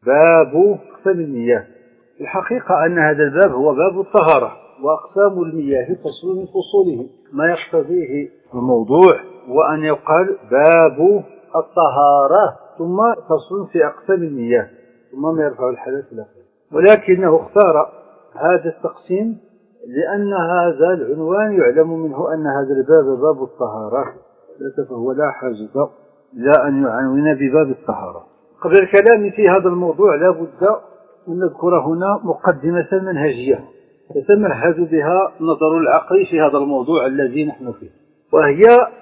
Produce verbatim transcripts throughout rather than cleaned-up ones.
باب أقسام المياه. الحقيقة أن هذا الباب هو باب الطهارة، وأقسام المياه فصل من فصوله، ما يقتضيه الموضوع وأن يقال باب الطهارة ثم فصل في أقسام المياه ثم ما يرفع الحدث إلى آخره. ولكنه اختار هذا التقسيم لأن هذا العنوان يعلم منه أن هذا الباب باب الطهارة، فهو لا حاجة إلى أن يعنون بباب الطهارة. قبل الكلام في هذا الموضوع لا بد أن نذكر هنا مقدمة منهجية يتمهز بها نظر العقل في هذا الموضوع الذي نحن فيه، وهي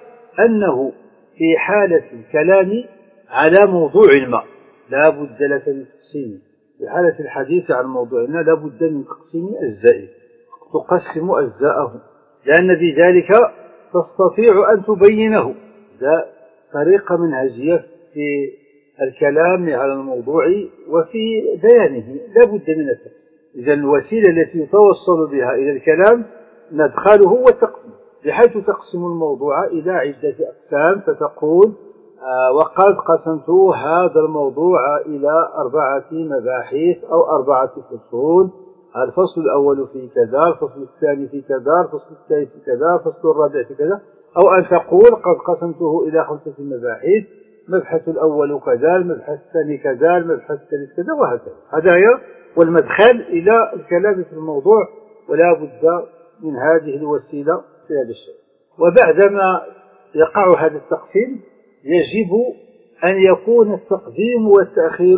أنه في حالة الكلام على موضوع ما لا بد لك من تقسيمه. في حالة الحديث عن موضوعنا لا بد من تقسيم أجزائه، تقسم أجزاءه، لأن بذلك تستطيع أن تبينه. ذا طريقة منهجية في الكلام على الموضوع وفي بيانه لا بد من التقسيم. إذا الوسيلة التي يتوصل بها إلى الكلام مدخله هو التقسيم، بحيث تقسم الموضوع إلى عدة أقسام، فتقول آه وقد قسمت هذا الموضوع إلى أربعة مباحث أو أربعة فصول، الفصل الأول في كذا، الفصل الثاني في كذا، الفصل الثالث في كذا، الفصل الرابع في كذا، أو أن تقول قد قسمته إلى خمسة مباحث، مبحث الأول كذا، المبحث الثاني كذا، المبحث الثالث كذا، وهكذا. هذا هي والمدخل إلى الكلام في الموضوع، ولا بد من هذه الوسيلة في هذا الشيء. وبعدما يقع هذا التقسيم يجب أن يكون التقديم والتأخير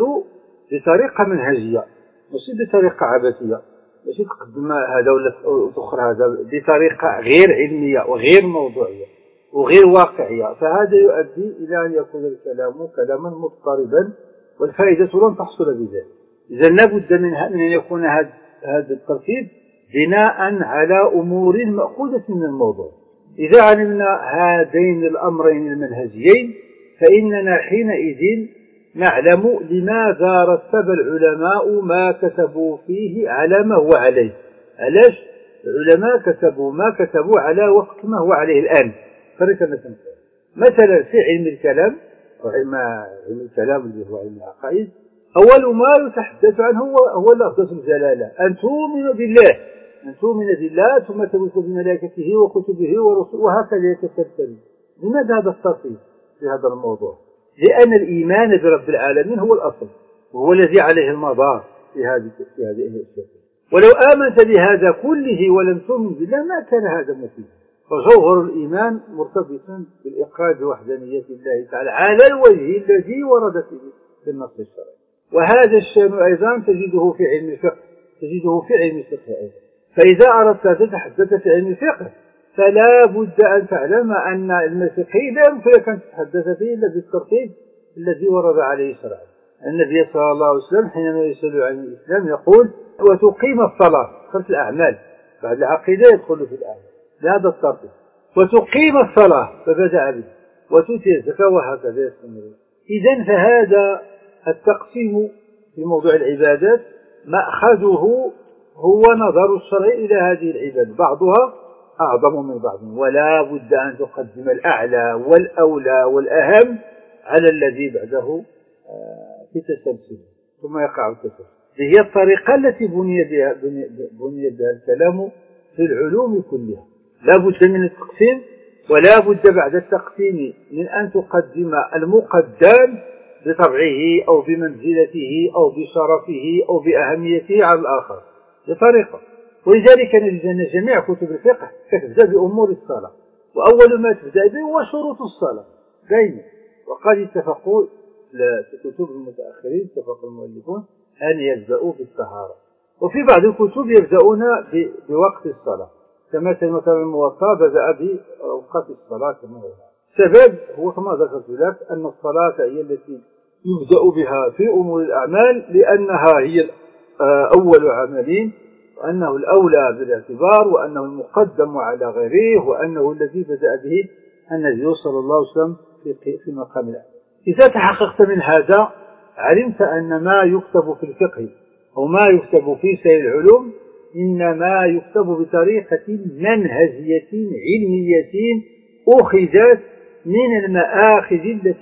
بطريقة منهجية، مش بطريقة عبثية، مش تقدم هذا ولا تأخر هذا، بطريقة غير علمية وغير موضوعية وغير واقعية. فهذا يؤدي إلى أن يكون الكلام كلاما مضطربا، والفائدة لن تحصل بذلك. إذا لابد من أن يكون هذا الترتيب بناء على أمور مأخوذة من الموضوع. إذا علمنا هذين الأمرين المنهجيين فإننا حينئذ نعلم لماذا رتب العلماء ما كتبوا فيه على ما هو عليه. علاش العلماء كتبوا ما كتبوا على وفق ما هو عليه الآن؟ فرق مثلا مثلا في علم الكلام، وعلم علم الكلام اللي هو علم العقائد، أول ما يتحدث عنه هو هو لفظ الجلالة، أن تؤمن بالله، أن تؤمن بالله ثم تؤمن بملائكته وكتبه ورسله، وهكذا يتسلسل. لماذا هذا الترتيب في هذا الموضوع؟ لأن الإيمان برب العالمين هو الأصل، وهو الذي عليه المدار في هذه في هذه الأشياء. ولو آمنت بهذا كله ولم تؤمن بالله ما كان هذا مفيدا. فجوهر الإيمان مرتبط بالإقرار بوحدانية الله تعالى على الوجه الذي ورد في النص الشرعي. وهذا الشأن أيضا تجده في علم الفقه، تجده في علم الفقه أيضا. فإذا أردت أن تتحدث في علم الفقه فلا بد أن تعلم أن المسيحي لا يمكن أن تتحدث فيه إلا بالترتيب الذي ورد عليه شرعا. النبي صلى الله عليه وسلم حينما يسأل عن الإسلام يقول وتقيم الصلاة، خلف الأعمال، بعد العقيدة يدخل في الأعمال بهذا الترتيب، وتقيم الصلاة فبدأ به، وتؤتي الزكاة، وهكذا يستمر. إذن فهذا التقسيم في موضوع العبادات مأخذه هو نظر الشرع إلى هذه العبادة، بعضها أعظم من بعض، ولا بد أن تقدم الأعلى والأولى والأهم على الذي بعده في تسلسل، ثم يقع التسلسل. هي الطريقة التي بني بها, بني بها الكلام في العلوم كلها. لا بد من التقسيم، ولا بد بعد التقسيم من أن تقدم المقدم بطبعه أو بمنزلته أو بشرفه أو بأهميته على الآخر بطريقة. ولذلك نجد أن جميع كتب الفقه تبدأ بأمور الصلاة، وأول ما تبدأ به هو شروط الصلاة دائما. وقد اتفقوا في كتب المتأخرين، اتفق المؤلفون أن يبدأوا بالطهارة، وفي بعض الكتب يبدأون بوقت الصلاة، كما مثلا الموطأ بدأ بأوقات الصلاة كما هو. السبب هو كما ذكرت لك أن الصلاة هي التي يبدأ بها في أمور الأعمال، لأنها هي أول عملين، وأنه الأولى بالاعتبار، وأنه المقدم على غيره، وأنه الذي بدأ به النبي صلى الله عليه وسلم في مقام الأعمال. إذا تحققت من هذا علمت أن ما يكتب في الفقه أو ما يكتب في سائر العلوم إنما يكتب بطريقة منهجية علمية أخذت من المآخذ التي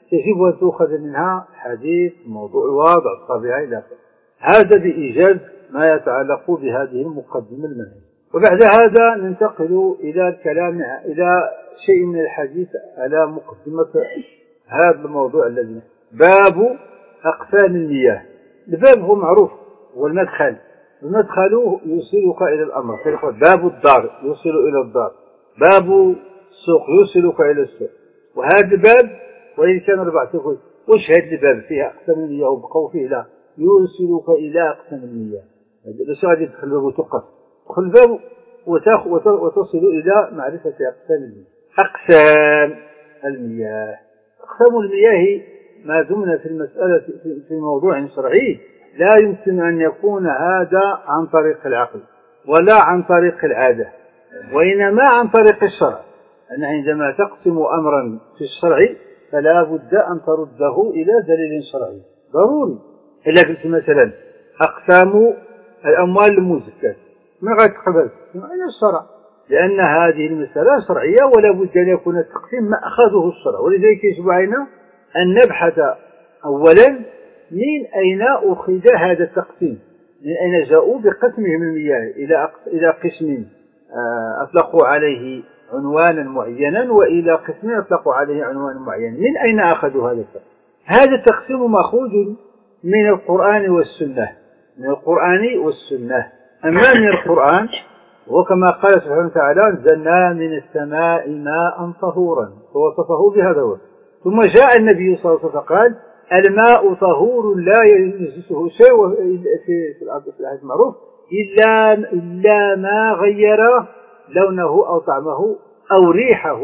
يجب أن تؤخذ منها الحديث، الموضوع، الوضع، الطبيعة إلى آخره. هذا بإيجاز ما يتعلق بهذه المقدمة المنهجية. وبعد هذا ننتقل إلى الكلام إلى شيء من الحديث على مقدمة هذا الموضوع الذي باب أقسام المياه. الباب هو معروف، هو المدخل، المدخل يوصلك إلى الأمر. باب الدار يوصل إلى الدار، باب السوق يوصلك إلى السوق. وهذا الباب وإن كان أربعة أبواب، وش هذا الباب فيها أقسام المياه وبقوا فيه لا يوصلك إلى أقسام المياه. بس غادي تدخل الباب وتوقف، تدخل الباب وتصل إلى معرفة أقسام المياه. أقسام المياه، أقسام المياه ما دمنا في المسألة في موضوع شرعي لا يمكن أن يكون هذا عن طريق العقل ولا عن طريق العادة، وإنما عن طريق الشرع. أن عندما تقسم أمرا في الشرع فلا بد أن ترده إلى دليل شرعي ضروري. إلا قلت مثلا أقسام الأموال المزكاة، ما غتقبل إلى الشرع، لأن هذه المسألة شرعية ولا بد أن يكون التقسيم ما أخذه الشرع. ولذلك يجب علينا أن نبحث أولا من أين أخذ هذا التقسيم، من أين جاءوا بقسمهم المياه إلى إلى قسم أطلقوا عليه عنوانا معينا وإلى قسم أطلقوا عليه عنوانا معينا. من أين أخذوا هذا التقسيم؟ هذا التقسيم مأخوذ من القرآن والسنة، من القرآن والسنة. أما من القرآن وكما قال سبحانه وتعالى أنزلنا من السماء ماء طهورا فوصفه بهذا الوصف. ثم جاء النبي صلى الله عليه وسلم فقال الماء طهور لا ينجسه شيء في الحديث المعروف إلا إلا ما غير لونه أو طعمه أو ريحه،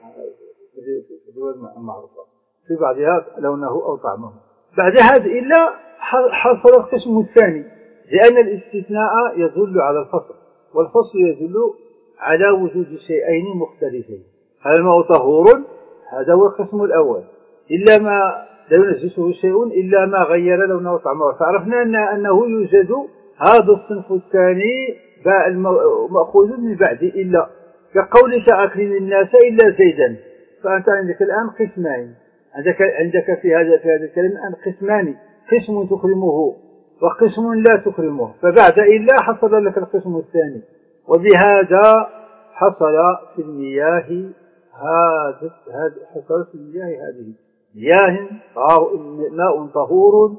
معروفة في بعضها لونه أو طعمه. بعد هذا إلا حصل القسم الثاني، لأن الاستثناء يدل على الفصل، والفصل يدل على وجود شيئين مختلفين. الماء طهور هذا هو القسم الأول، إلا ما لا ينجسه شيء إلا ما غير لونه وطعمه. فعرفنا أن أنه يوجد هذا الصنف الثاني مأخوذ من بعد إلا، كقولك أكرم الناس إلا زيدا. فأنت عندك الآن قسمان، عندك عندك في هذا في هذا الكلام الآن قسمان، قسم تكرمه وقسم لا تكرمه. فبعد إلا حصل لك القسم الثاني. وبهذا حصل في المياه هذا هذا حصل في المياه هذه مياه ماء طهور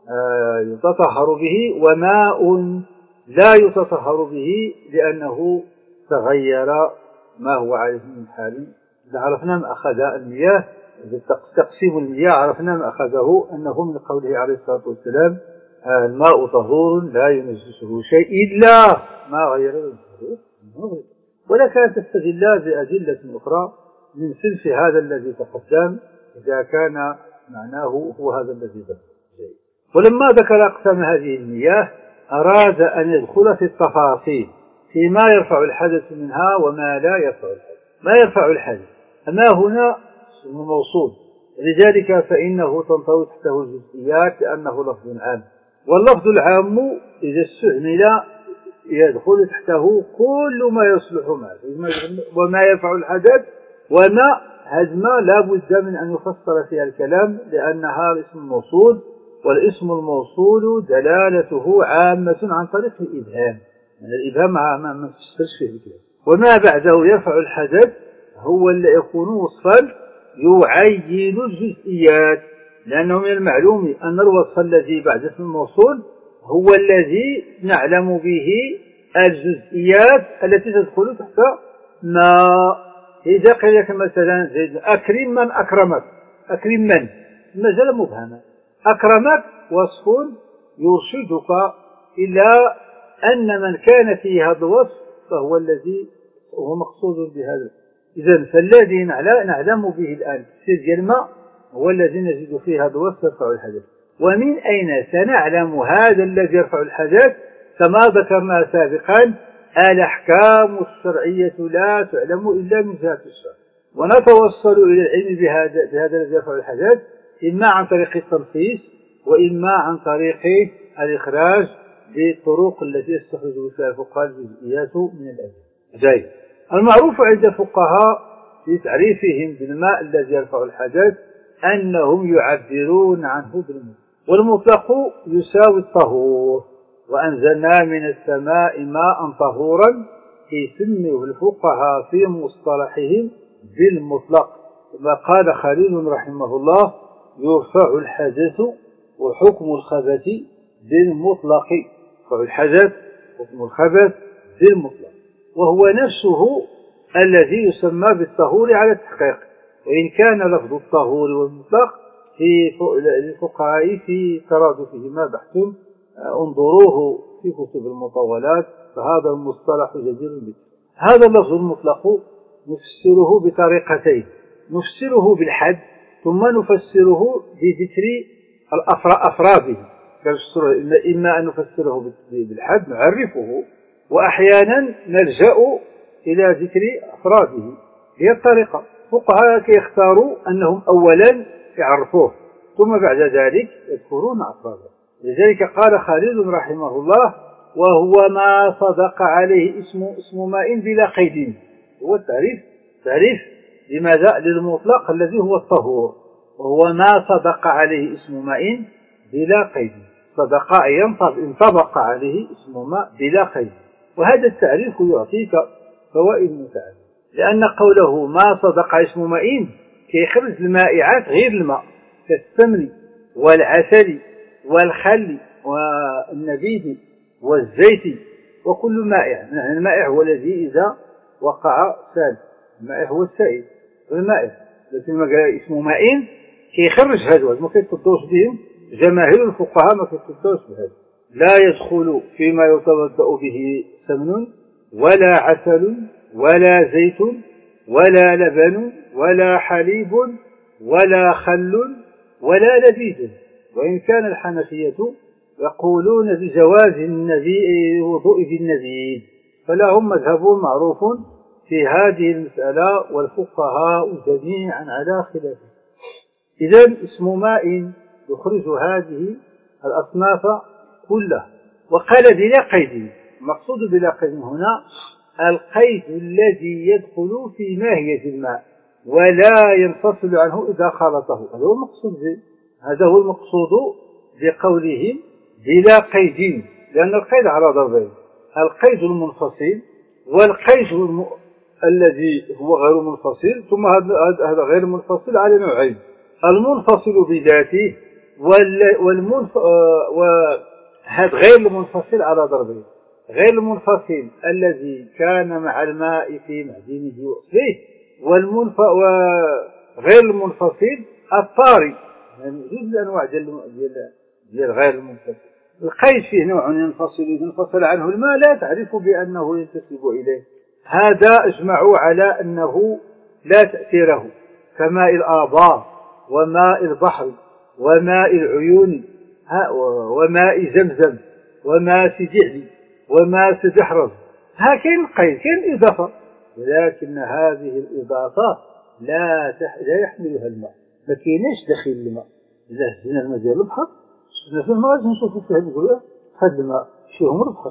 يتطهر به، وماء لا يتطهر به لأنه تغير ما هو عليه من حال. إذا عرفنا ما أخذ المياه، تقسيم المياه عرفنا ما أخذه أنه من قوله عليه الصلاة والسلام الماء طهور لا ينجسه شيء إلا ما غير لونه. ولك أن تستدل بأدلة أخرى من سلف هذا الذي تقدم إذا كان معناه هو هذا الذي ذكر. ولما ذكر أقسام هذه المياه أراد أن يدخل في التفاصيل فيما يرفع الحدث منها وما لا يرفع الحدث. ما يرفع الحدث أما هنا اسم موصول، لذلك فإنه تنطوي تحته الجزئيات لأنه لفظ عام، واللفظ العام إذا استعمل يدخل تحته كل ما يصلح معه وما يرفع الحدث. وما هزم لا بد من أن يفسر فيها الكلام لأنها اسم موصول، والاسم الموصول دلالته عامة عن طريق الإبهام، يعني الإبهام ما تفسرش فيه الكلام. وما بعده يرفع الحدث هو اللي يكون وصفا يعين الجزئيات، لأنه من المعلوم أن الوصف الذي بعد اسم الموصول هو الذي نعلم به الجزئيات التي تدخل تحت ما. إذا قيل لك مثلا زيد أكرم من أكرمك، أكرم من مازال مبهما، أكرمك وصف يرشدك إلى أن من كان فيه هذا الوصف فهو الذي هو مقصود بهذا. إذن فالذي نعلم به الآن السير ديال الماء هو الذي نجد فيه هذا الوصف يرفع الحدث. ومن أين سنعلم هذا الذي يرفع الحدث؟ كما ذكرنا سابقا الأحكام الشرعية لا تعلم إلا من جهة الشرع، ونتوصل إلى العلم بهذا بهذا الذي يرفع الحدث إما عن طريق التنصيص وإما عن طريق الإخراج بالطرق التي يستخرج فيها الفقهاء الجزئيات من الأدلة. جيد. المعروف عند الفقهاء في تعريفهم بالماء الذي يرفع الحدث أنهم يعبرون عنه بالمطلق. والمطلق يساوي الطهور. وأنزلنا من السماء ماء طهورا يسميه الفقهاء في مصطلحهم بالمطلق. كما قال خليل رحمه الله: يرفع الحدث وحكم الخبث بالمطلق. يرفع الحدث وحكم الخبث بالمطلق، وهو نفسه الذي يسمى بالطهور على التحقيق. وإن كان لفظ الطهور والمطلق في الفقهاء في ترادفهما بحث، انظروه في كتب المطولات، فهذا المصطلح جدير به. هذا اللفظ المطلق نفسره بطريقتين: نفسره بالحد، ثم نفسره بذكر أفراده. إما أن نفسره بالحد نعرفه، وأحيانا نلجأ إلى ذكر أفراده. هي الطريقة. الفقهاء كيختاروا أنهم أولا يعرفوه ثم بعد ذلك يذكرون أفراده. لذلك قال خليل رحمه الله: وهو ما صدق عليه اسم اسم ماء بلا قيد. هو التعريف تعريف لماذا؟ للمطلق الذي هو الطهور. وهو ما صدق عليه اسم ماء بلا قيد. صدق أي انطبق عليه اسم ماء بلا قيد. وهذا التعريف يعطيك فوائد متعددة، لأن قوله ما صدق اسم ماء كيخرج المائعات غير الماء كالسمن والعسل والخل والنبيذ والزيت وكل مائع. يعني المائع هو الذي إذا وقع سال، المائع هو السائل والمائع، لكن ما قال اسم ماء كيخرج هذا ما كيتفضوش بهم جماهير الفقهاء، ما كيتفضوش بهذا. لا يدخل فيما يتوضأ به سمن ولا عسل ولا زيت ولا لبن ولا حليب ولا خل ولا لبيد. وإن كان الحنفية يقولون بجواز الوضوء بالنبيذ، فلهم مذهب معروف في هذه المسألة، والفقهاء جميعا على خلافه. إذن اسم ماء يخرج هذه الأصناف كلها. وقال بلا قيد. المقصود بلا قيد هنا القيد الذي يدخل في ماهية الماء ولا ينفصل عنه إذا خلطه. هذا هو المقصود هذا هو المقصود بقولهم بلا قيد، لأن القيد على ضربين: القيد المنفصل والقيد الم... الذي هو غير منفصل. ثم هذا غير منفصل على نوعين: المنفصل بذاته وال... والمنف... وهذا غير المنفصل على ضربين: غير المنفصل الذي كان مع الماء في معدنه وأصله، والمنف... وغير المنفصل الطاري. يعني جزء أنواع ديال ديال ديال غير المنفصل. القيد فيه نوع ينفصل ينفصل عنه الماء لا تعرف بأنه ينتسب إليه. هذا أجمعوا على أنه لا تأثيره، كماء الآبار وماء البحر وماء العيون وماء زمزم وماء سجعلي وماء سدحرز. ها كاين القيد، كاين الإضافة، ولكن هذه الإضافة لا لا يحملها الماء، ما كايناش داخل الماء. إذا هزينا الماء ديال البحر شفنا في الماء غادي نشوفوا فيه نقولوا هذا الماء فيهم البحر،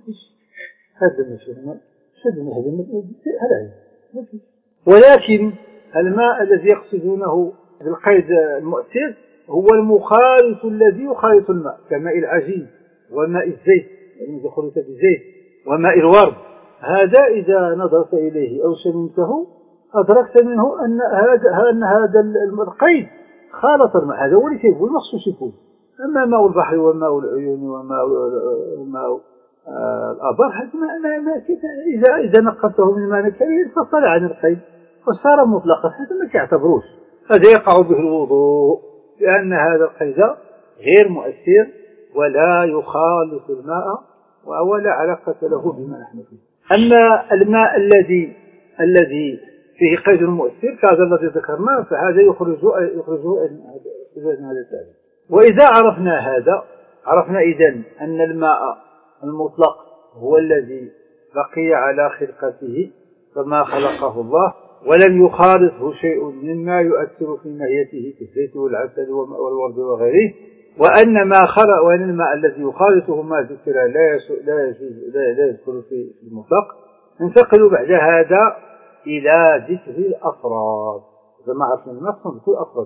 هذا الماء فيه الماء هذا الماء هذا الماء هذا ما فيش. ولكن الماء الذي يقصدونه بالقيد المؤثر هو المخالط الذي يخالط الماء، كماء العجين وماء الزيت يعني خلط بالزيت وماء الورد. هذا إذا نظرت إليه أو شممته أدركت منه أن هذا أن هذا القيد خالط الماء. هذا هو اللي كيقول مخصوص يكون. أما ماء البحر وماء العيون وماء ماء الآبار هذا ما ما إذا إذا نقلته من ماء كبير فصل عن القيد وصار مطلقا، هذا ما كيعتبروش، هذا يقع به الوضوء، لأن هذا القيد غير مؤثر ولا يخالط الماء ولا علاقة له بما نحن فيه. أما الماء الذي الذي فيه قيد مؤثر كهذا الذي ذكرناه فهذا يخرج يخرج من هذا التعريف. وإذا عرفنا هذا عرفنا إذن أن الماء المطلق هو الذي بقي على خلقته كما خلقه الله ولم يخالطه شيء مما يؤثر في ماهيته كالزيت والعسل والورد وغيره، وأن ما خلق وأن الماء الذي يخالطه ما ذكر لا لا يجوز لا, لا يدخل في المطلق. ننتقل بعد هذا إلى ذكر الأفراد. إذا ما عرفنا الماء نذكر الأفراد.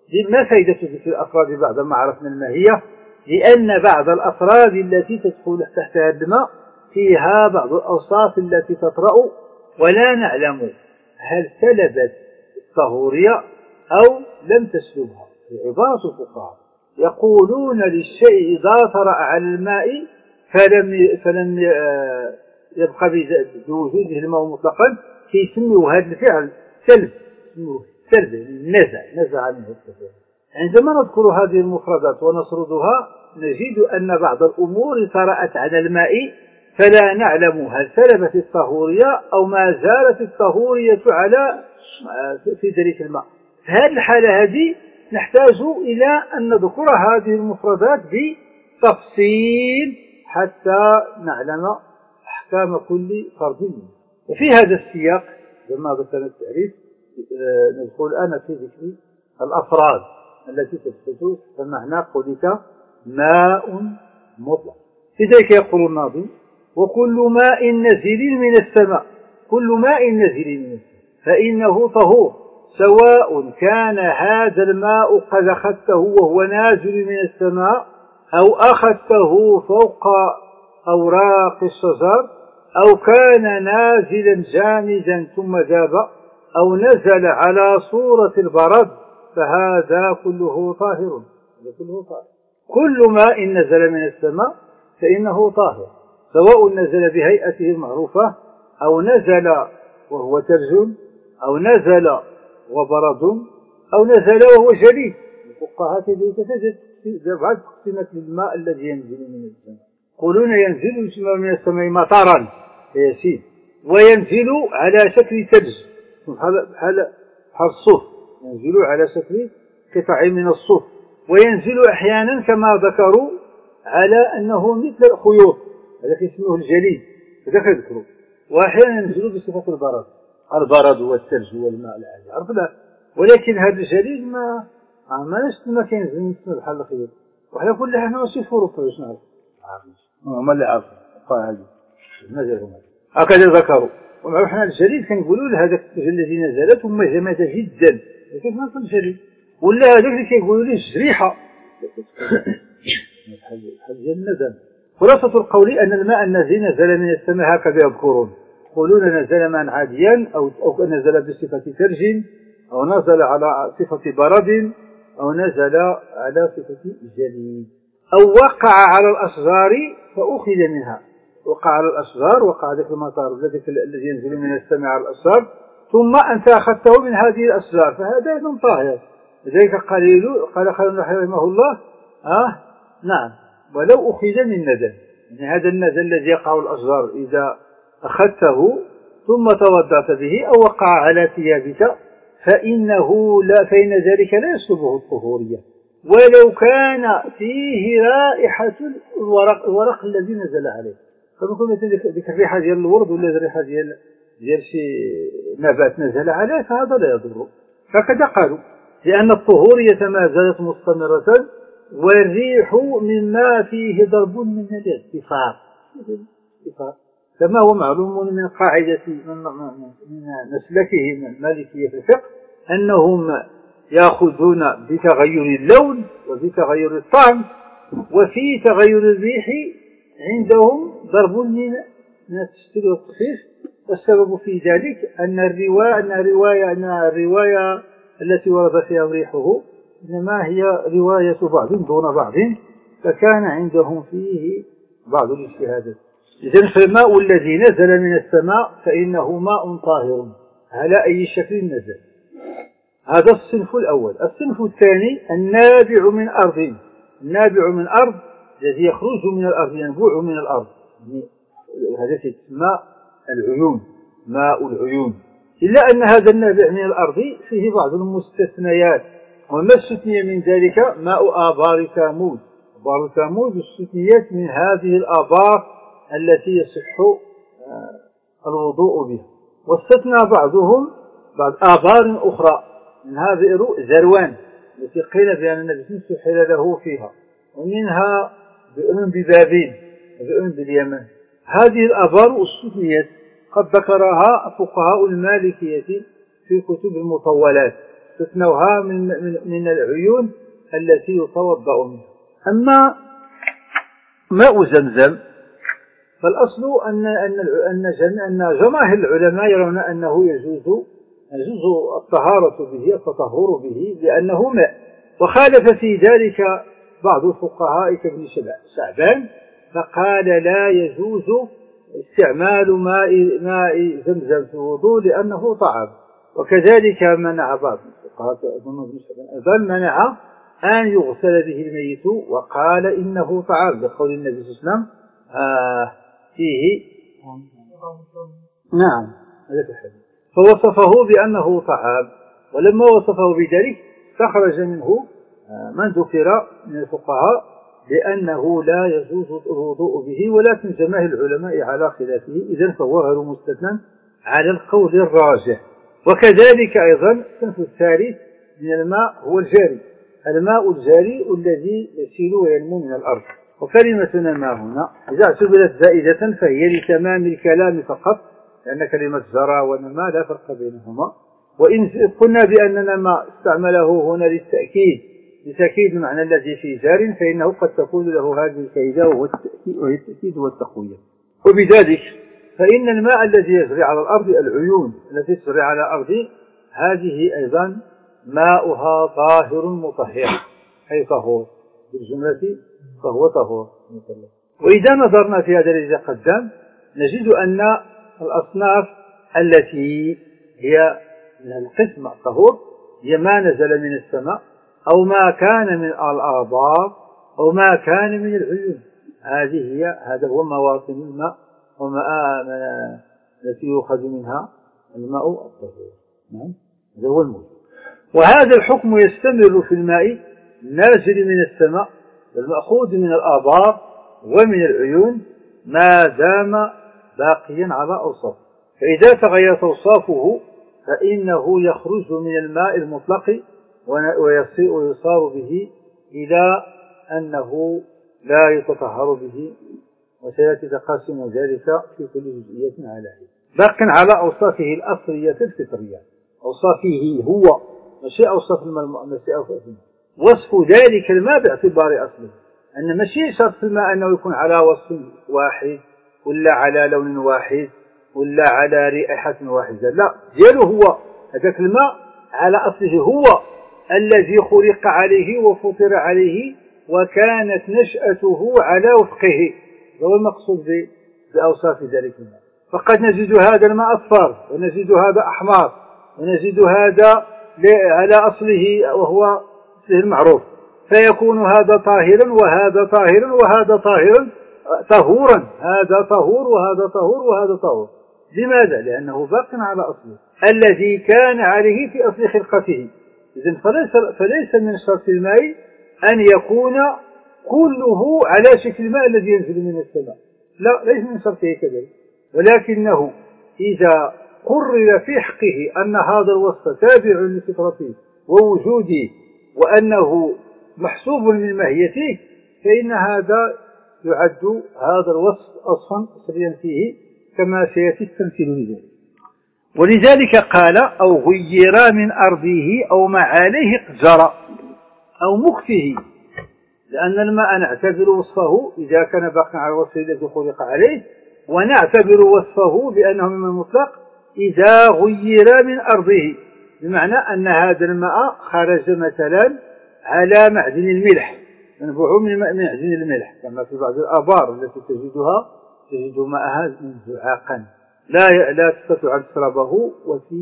ما فائدة ذكر الأفراد بعد ما عرفنا الماهية؟ لأن بعض الأفراد التي تدخل تحتها الماء فيها بعض الأوصاف التي تطرأ ولا نعلم هل سلبت الطهورية أو لم تسلبها. عبارة الفقهاء يقولون للشيء إذا طرأ على الماء فلم فلم يبقى بوجوده الماء مطلقا فيسموا هذا الفعل سلب، سلب نزع نزع منه الطهورية. عندما نذكر هذه المفردات ونسردها نجد أن بعض الأمور طرأت على الماء فلا نعلم هل سلبت الطهورية أو ما زالت الطهورية على في ذلك الماء. في هذه الحالة هذه نحتاج إلى أن نذكر هذه المفردات بتفصيل حتى نعلم أحكام كل فرد منها. وفي هذا السياق لما ذكرنا التعريف ندخل الآن في ذكر الأفراد التي تثبت فمعنى قولك ماء مطلق. لذلك يقول الناظم وكل ماء نزل من السماء، كل ماء نزل من السماء فإنه طهور، سواء كان هذا الماء قد أخذته وهو نازل من السماء أو أخذته فوق أوراق الشجر أو كان نازلا جامدا ثم ذاب أو نزل على صورة البرد فهذا كله طاهر. كله طاهر. كل ماء نزل من السماء فإنه طاهر، سواء نزل بهيئته المعروفة أو نزل وهو ثلج أو نزل وبرد أو نزل وهو جليد. الفقهاء تتجد بعض تقسيمات للماء الذي ينزل من السماء. يقولون ينزل من السماء مطرا يسير وينزل على شكل ثلج بحال بحال الصوف، ينزل على شكل قطع من الصوف، وينزل أحيانا كما ذكروا على أنه مثل الخيوط هذا يسموه الجليد هذا كذكروا، وأحيانا ينزل بصفة البرد. البرد والثلج والماء العادي عرفنا، ولكن هذا الجليد ما ما نشت ما كينزل من السماء بحال الخيوط، وحنا كل حنا ماشي في أوروبا باش نعرف هما اللي عارفين هذه مازالهم هكذا ذكروا. ومع حنا الجليد كنقولوا هذاك الذي نزل ثم جمد جدا كيف نصل الجليد، ولا هذاك اللي كيقولوا ليه الجريحه بحال ديال الندم. خلاصة القول أن الماء الذي نزل من السماء هكذا يذكرون، يقولون نزل ماء عاديا أو أو نزل بصفة ثلج أو نزل على صفة برد أو نزل على صفة جليد أو وقع على الأشجار فأخذ منها. وقع على الأشجار، وقع ذلك المطر الذي ينزل من السماء على الأشجار ثم أنت أخذته من هذه الأشجار فهذا أيضا طاهر. لذلك قال قال خليل رحمه الله آه نعم ولو أخذ من ندى، يعني هذا الندى الذي يقع الأشجار إذا أخذته ثم توضأت به أو وقع على ثيابك فإنه لا فإن ذلك لا يسلبه الطهورية ولو كان فيه رائحة الورق الورق الذي نزل عليه. كما كنا ذيك الريحة ديال الورد ولا الريحة ديال ديال شي نبات نزل عليه فهذا لا يضر. هكذا قالوا لأن الطهورية ما زالت مستمرة والريح مما فيه ضرب من الاغتفار كما هو معلوم من قاعدة من مسلكه من المالكية في الفقه أنهم يأخذون بتغير اللون وبتغير الطعم وفي تغير الريح عندهم ضرب من التشتيت والتخفيف. والسبب في ذلك أن الرواية أن الرواية أن الرواية التي ورد فيها ريحه إنما هي رواية بعض دون بعض فكان عندهم فيه بعض الاجتهادات. إذن فالماء الذي نزل من السماء فإنه ماء طاهر على أي شكل نزل. هذا الصنف الأول. الصنف الثاني النابع من أرض، النابع من أرض الذي يخرج من الأرض ينبوع من الأرض، هذا يسمى العيون ماء العيون، إلا أن هذا النابع من الأرض فيه بعض المستثنيات. وما استثني من ذلك ماء آبار ثامود. آبار ثامود استثنيت من هذه الآبار التي يصح الوضوء بها. واستثنى بعضهم بعض آبار أخرى منها بئر ذروان التي قيل بأن النبي سحل له فيها، ومنها بئر ببابل وبئر باليمن. هذه الآبار استثنيت قد ذكرها فقهاء المالكية في كتب المطولات، استثنوها من, من, من العيون التي يتوضأ منها. أما ماء زمزم فالأصل أن أن أن أن جماهير العلماء يرون أنه يجوز يجوز الطهارة به التطهر به لأنه ماء، وخالف في ذلك بعض الفقهاء كابن شعبان فقال لا يجوز استعمال ماء ماء زمزم في الوضوء لأنه طعام. وكذلك منع بعض الفقهاء ابن شعبان أيضا منع أن يغسل به الميت وقال إنه طعام لقول النبي صلى الله عليه وسلم آه فيه نعم هذا الحديث، فوصفه بأنه طعام. ولما وصفه بذلك استخرج منه من ذكر من الفقهاء بأنه لا يجوز الوضوء به، ولكن جماهير العلماء على خلافه، إذن فهو غير مستثنى على القول الراجح. وكذلك أيضا الصنف الثالث من الماء هو الجاري، الماء الجاري الذي يسيل وينمو من الأرض. وكلمتنا ما هنا إذا اعتبرت زائدة فهي لتمام الكلام فقط، لأن كلمة جرى ونمى لا فرق بينهما. وإن قلنا بأننا ما استعمله هنا للتأكيد لتأكيد المعنى الذي في جار فإنه قد تكون له هذه الفائدة وهي التأكيد والتقوية. وبذلك فإن الماء الذي يجري على الأرض العيون التي تجري على الأرض هذه أيضا ماؤها طاهر مطهر، أي طهور بالجملة فهو طهور. وإذا نظرنا في هذا الذي قدم نجد أن الأصناف التي هي من القسم الطهور هي ما نزل من السماء أو ما كان من الآبار أو ما كان من العيون، هذه هي هذا هو مواطن الماء وماء التي يؤخذ منها الماء الطهور. نعم هذا هو الموجود. وهذا الحكم يستمر في الماء النازل من السماء والمأخوذ من الآبار ومن العيون ما دام باقيا على أوصافه، فإذا تغيرت أوصافه فإنه يخرج من الماء المطلق ويصار به إلى أنه لا يتطهر به، وسيأتي تقاسم ذلك في كل جزئية على حين باق على أوصافه الأصلية الفطرية، أوصافه هو ماشي أوصاف الماء، ماشي أوصاف الماء. وصف ذلك الماء باعتبار أصله، أن ماشي شرط الماء أنه يكون على وصف واحد ولا على لون واحد ولا على رائحة واحدة، لا، دياله هو هذاك الماء على أصله هو الذي خلق عليه وفطر عليه وكانت نشأته على وفقه، هو المقصود بأوصاف ذلك الماء. فقد نجد هذا الماء أصفر ونجد هذا أحمر ونجد هذا على أصله وهو أصله المعروف، فيكون هذا طاهرا وهذا طاهرا وهذا طاهرا طهورا، هذا طهور وهذا طهور وهذا طهور. لماذا؟ لأنه باق على أصله الذي كان عليه في أصل خلقته. إذن فليس, فليس من شرط الماء أن يكون كله على شكل الماء الذي ينزل من السماء، لا، ليس من شرطه كذلك، ولكنه إذا قرر في حقه أن هذا الوصف تابع لفطرته ووجوده وأنه محسوب من ماهيته فإن هذا يعد هذا الوصف أصلا أصليا فيه كما سيأتي التمثيل لذلك. ولذلك قال أو غير من أرضه أو ما عليه اقجر أو مكفه، لأن الماء نعتبر وصفه إذا كان باقا على الوصف الذي خلق عليه، ونعتبر وصفه بأنه من المطلق إذا غير من أرضه، بمعنى أن هذا الماء خرج مثلا على معدن الملح، ينبع من معدن الملح كما في بعض الآبار التي تجدها تجد ماءها زعاقا لا لا تستطيع أن تشربه،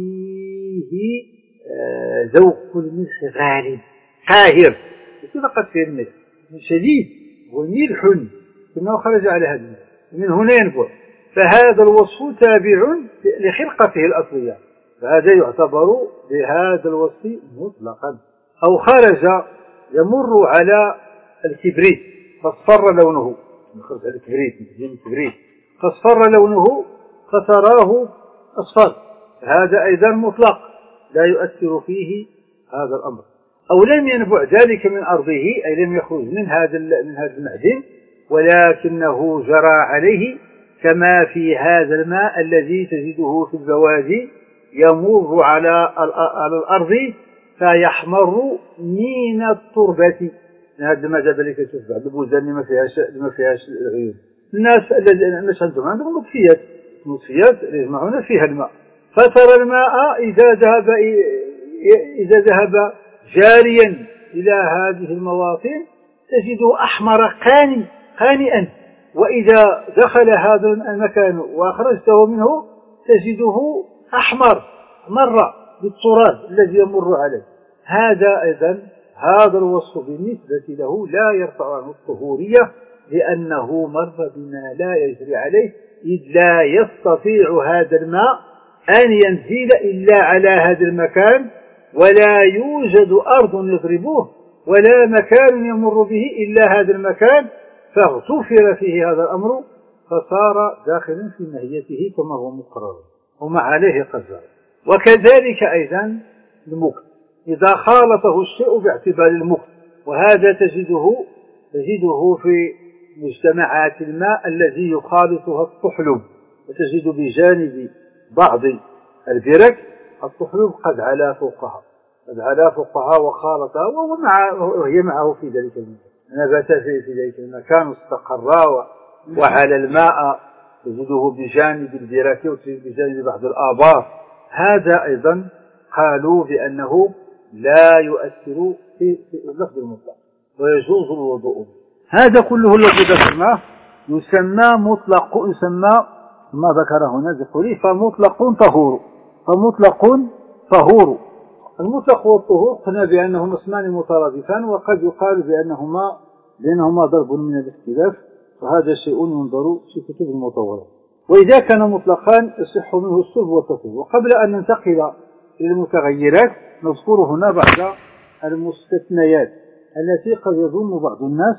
وفيه ذوق الملح غالب قاهر، ليس فقط فيه الملح شديد وملح كما خرج على هذا الملح من هنا ينبع، فهذا الوصف تابع لخلقته الأصلية، فهذا يعتبر بهذا الوصف مطلقا. أو خرج يمر على الكبريت فاصفر لونه، خرج على الكبريت الكبريت فاصفر لونه فتراه أصفر، هذا أيضا مطلق لا يؤثر فيه هذا الأمر. أو لم ينبع ذلك من أرضه، أي لم يخرج من هذا من هذا المعدن ولكنه جرى عليه، كما في هذا الماء الذي تجده في البوادي يمر على على الأرض فيحمر من التربة. هذا الماء دابا اللي كتشوف بعض البلدان اللي ما فيهاش ما فيهاش عيون، الناس الناس عندهم عندهم مطفيات مطفيات يجمعون فيها الماء، فترى الماء إذا ذهب إذا ذهب جاريا إلى هذه المواطن تجده أحمر قاني قانئا، وإذا دخل هذا المكان وأخرجته منه تجده أحمر مر بالتراب الذي يمر عليه. هذا أيضا هذا الوصف بالنسبة له لا يرفع عنه الطهورية، لأنه مر بما لا يجري عليه، إذ لا يستطيع هذا الماء أن ينزل إلا على هذا المكان، ولا يوجد أرض يضربوه ولا مكان يمر به إلا هذا المكان، فاغتفر فيه هذا الأمر فصار داخلا في ماهيته كما هو مقرر وما عليه قدر. وكذلك أيضا المكت إذا خالطه الشيء باعتبار المكت، وهذا تجده تجده في مجتمعات الماء الذي يخالطها الطحلب، وتجد بجانب بعض البرك الطحلب قد علا فوقها قد علا فوقها وخالطها وهو مع وهي معه في ذلك المكان، نبت في ذلك المكان واستقر وعلى الماء، تجده بجانب البرك وتجد بجانب بعض الآبار. هذا أيضا قالوا بأنه لا يؤثر في اللفظ المطلق ويجوز الوضوء. هذا كله الذي ذكرناه يسمى مطلق، يسمى ما ذكر هنا بقوله فمطلق طهور فمطلق طهور. المطلق والطهور قلنا بأنهما اسمان مترادفان، وقد يقال بأنهما بأنهما ضرب من الاختلاف، وهذا شيء ينظر في كتب المطولة. وإذا كان مطلقان يصح منه الصلب والتطهير. وقبل أن ننتقل إلى المتغيرات نذكر هنا بعض المستثنيات التي قد يظن بعض الناس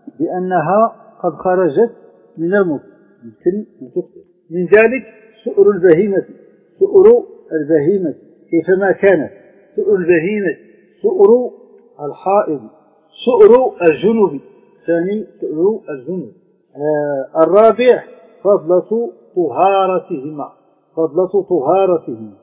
بأنها قد خرجت من المطلق، يمكن أن تخطئ. من ذلك سؤر البهيمة سؤر البهيمة كيفما كانت، سؤر البهيمة سؤر الحائض سؤر الجنوب، ثاني سؤر الجنوب. آه الرابع فضلة طهارتهما فضلة طهارتهما.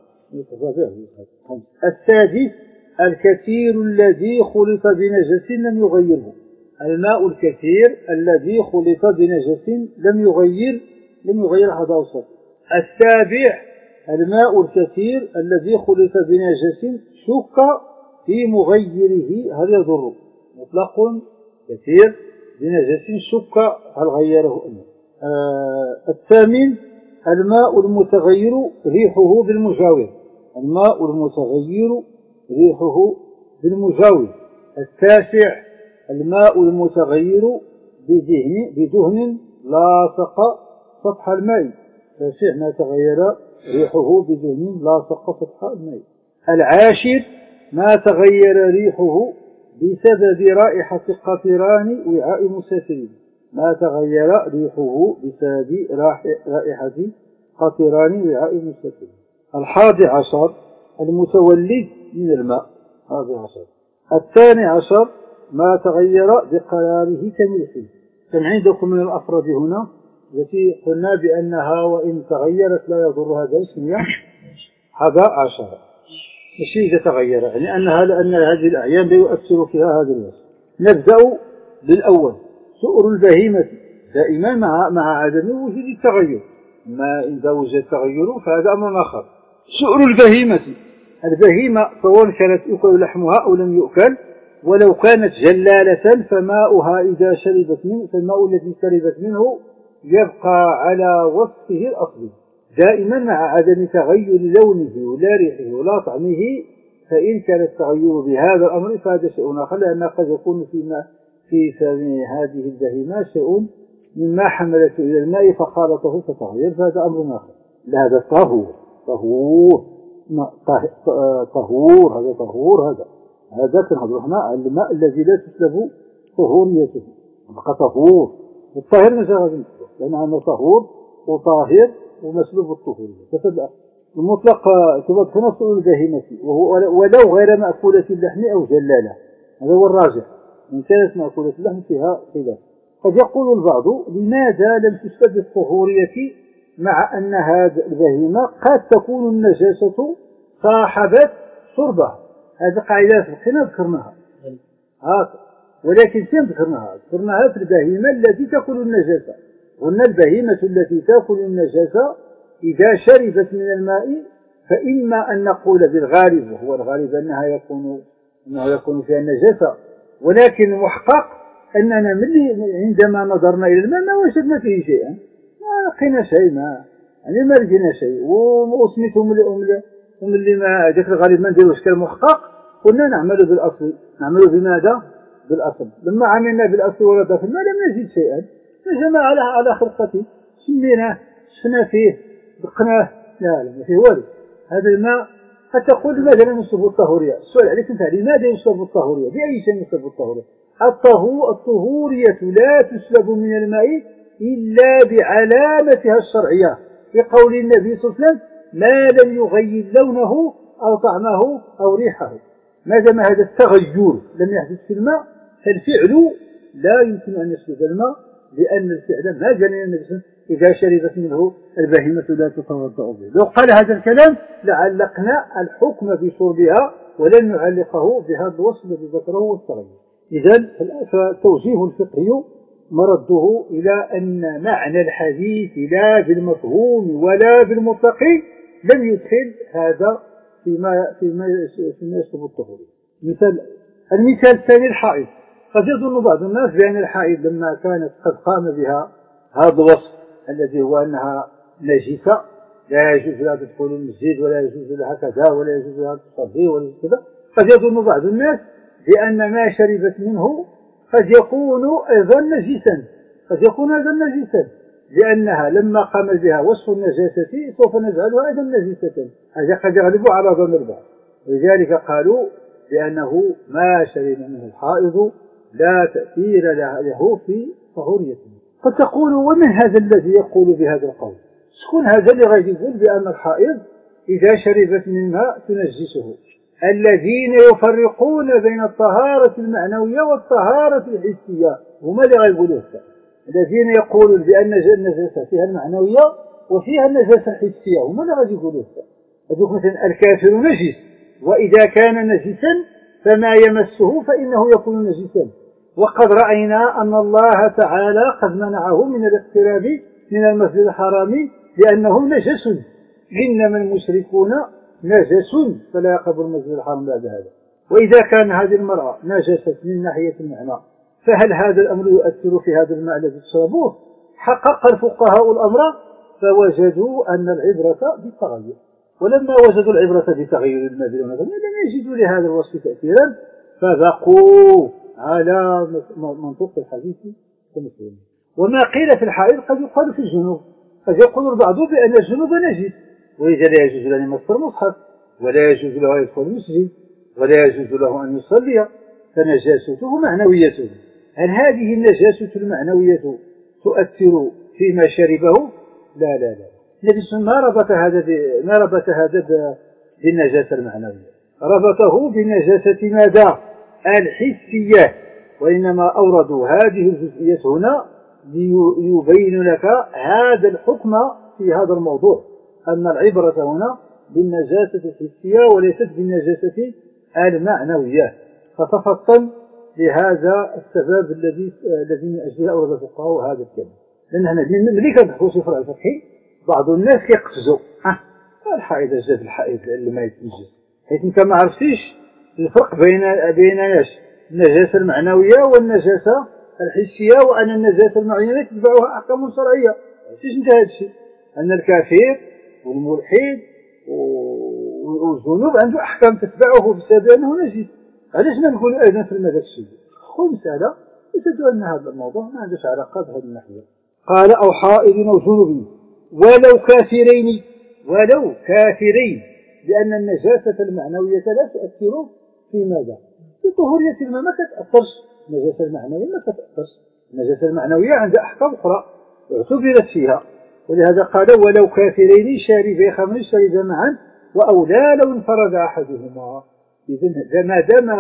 السادس الكثير الذي خلط بنجس لم يغيره، الماء الكثير الذي خلط بنجس لم يغير لم يغير هذا الوصف. السابع الماء الكثير الذي خلط بنجس شك في مغيره هل يضر، مطلق كثير بنجس شك هل غيره أم. آه الثامن الماء المتغير ريحه بالمجاور الماء المتغير ريحه بالمجاور. التاسع الماء المتغير بدهن بدهن لاصق سطح الماء، التاسع ما تغير ريحه بدهن لاصق سطح الماء. العاشر ما تغير ريحه بسبب رائحة قطران وعاء مسافرين ما تغير ريحه بسبب رائحة قطران وعاء مسافرين. الحادي عشر المتولد من الماء الحادي عشر. الثاني عشر ما تغير بقراره كملح. كم عندكم من الأفراد هنا التي قلنا بأنها وإن تغيرت لا يضرها ذلك؟ هذا عشر ماشي إذا تغير، يعني أنها لأن هذه الأعيان لا يؤثر فيها هذا الوصف. نبدأ بالأول سؤر البهيمة دائما مع مع عدم وجود التغير، ما إذا وجد تغير فهذا أمر آخر. سؤر البهيمة البهيمة سواء كانت يؤكل لحمها أو لم يؤكل، ولو كانت جلالة فماؤها إذا شربت منه فالماء الذي شربت منه يبقى على وصفه الأصلي دائما مع عدم تغير لونه ولا ريحه ولا طعمه. فإن كان التغير بهذا الأمر فهذا شيء آخر، لأن قد يكون فيما في فم هذه البهيمة شيء مما حملته إلى الماء فخالطه فتغير، فهذا أمر آخر. لا هذا طهور طهور طهور هذا طهور هذا هذا كنهضروا حنا على الماء الذي لا تسلب طهوريته يبقى طهور. والطاهر ماشي غادي نقولوا لأن عندنا طهور وطاهر ومسلوب الطهورية. كتب المطلق كما هنا سؤال البهيمة وهو ولو غير مأكولة اللحم أو جلالة، هذا هو الراجح. إن كانت مأكولة اللحم فيها خلاف. قد يقول البعض لماذا لم تسلب الطهورية مع أن هذه البهيمة قد تكون النجاسة صاحبت شربها، هذه قاعدة فقهية ذكرناها هاك، ولكن فين ذكرناها؟ ذكرناها في البهيمة التي تأكل النجاسة. قلنا البهيمة التي تأكل النجاسة إذا شربت من الماء فإما أن نقول بالغالب، وهو الغالب أنها يكون أنه يكون فيها النجاسة، ولكن المحقق أننا من عندما نظرنا إلى الماء ما وجدنا فيه شيئا، ما لقينا شيء، ما يعني ما لقينا شيء، وسميته من اللي ما ذاك الغالب ما نديروش كالمحقق. قلنا نعمل بالأصل. نعمل بماذا؟ بالأصل. لما عملنا بالأصل ورد في الماء لم نجد شيئا، نجمع على على خلقته، سميناه، شفنا فيه، دقناه، لا لا ما فيه والو. هذا الماء قد تقول مثلا يشرب الطهورية. السؤال عليك انت، لماذا يشرب الطهورية؟ بأي شيء يشرب الطهورية؟ الطهورية لا تسلب من الماء إلا بعلامتها الشرعية، بقول النبي صلى الله عليه وسلم: ما لم يغير لونه أو طعمه أو ريحه. ما دام هذا التغير لم يحدث في الماء فالفعل لا يمكن أن يسلب الماء، لأن الفعل ما جاء النبي صلى الله عليه وسلم إذا شربت منه البهيمة لا تتوضأ به. لو قال هذا الكلام لعلقنا الحكم بشربها ولن نعلقه بهذا الوصف الذي ذكره والتغير. إذن فالتوجيه الفقهي مرده إلى أن معنى الحديث لا بالمفهوم ولا بالمطلق لم يدخل هذا فيما فيما فيما يشرب الطهور. مثال المثال الثاني الحائض. قد يظن بعض الناس بأن الحائض لما كانت قد قام بها هذا الوصف الذي هو أنها نجسة لا يجوز لها تدخل المسجد ولا يجوز لها كذا ولا يجوز لها تصلي ولا كذا، قد يظن بعض الناس بأن ما شربت منه قد يكون أيضا نجسا، قد يكون أيضا نجسا، لأنها لما قام بها وصف النجاسة سوف نجعلها أيضا نجسة. هذا قد يغلب على ظن البعض، ولذلك قالوا بأنه ما شرب منه الحائض لا تأثير له في طهوريته. قد تقول: ومن هذا الذي يقول بهذا القول؟ شكون هذا اللي غادي يقول بأن الحائض إذا شربت من الماء تنجسه؟ الذين يفرقون بين الطهارة المعنوية والطهارة الحسية هما اللي غيقولوا هذا. الذين يقولون بأن النجاسة فيها المعنوية وفيها النجاسة الحسية هما اللي غادي يقولوا هذا. هذوك مثلا الكافر نجس، وإذا كان نجسا فما يمسه فإنه يكون نجسا. وقد رأينا أن الله تعالى قد منعه من الاقتراب من المسجد الحرام لأنهم نجس، إنما المشركون نجس فلا يقربوا المسجد الحرام بعد هذا. وإذا كان هذه المرأة نجست من ناحية المعنى فهل هذا الأمر يؤثر في هذا الماء الذي تشربوه؟ حقق الفقهاء الأمر فوجدوا أن العبرة بالتغير، ولما وجدوا العبرة بتغير الماء لم يجدوا لهذا الوصف تأثيرا فبقوا على منطق الحديث كمثله. وما قيل في الحائض قد يقال في الجنوب، قد يقول البعض بأن الجنوب نجس وإذا لا يجوز له أن يمس المصحف ولا يجوز له أن يدخل المسجد ولا يجوز له أن يصلي، فنجاسته معنويته. هل هذه النجاسة المعنوية تؤثر فيما شربه؟ لا لا لا. النبي صلى الله عليه وسلم ما ربط هذا ما ربط هذا بالنجاسة المعنوية، ربطه بالنجاسة ماذا؟ الحسية. وإنما أوردوا هذه الجزئية هنا ليبين لك هذا الحكم في هذا الموضوع، أن العبرة هنا بالنجاسة الحسية وليست بالنجاسة المعنوية. فتفطن لهذا السبب الذي الذي من أجله أورد الفقهاء هذا الكلام. لأن هنا ملي كنبحثوا في فرع الفقهي بعض الناس كيقفزوا ها الحائض جات الحائض اللي ما يتنجس، حيث انت ما عرفتيش الفرق بين بين ايش النجاسة المعنوية والنجاسة الحسية، وأن النجاسة المعنوية تتبعها أحكام شرعية. عرفتيش انت هذا الشيء؟ أن الكافر والملحد والذنوب عنده أحكام تتبعه بسبب أنه نجس. علاش ما نقولوا أيضا في هذا الشيء؟ خذ مسألة يتدل أن هذا الموضوع ما عندوش علاقة بهذه الناحية. قال: أو حائض أو جنوب ولو كافرين، ولو كافرين، لأن النجاسة المعنوية لا تؤثر في ماذا؟ في طهورية الماء ما تتأثرش، النجاسة المعنوية ما تتأثرش، النجاسة المعنوية عندها أحكام أخرى اعتبرت فيها. ولهذا قال: ولو كافرين شاربي خمر شربا معا وأولى لو انفرد أحدهما. إذن ما دام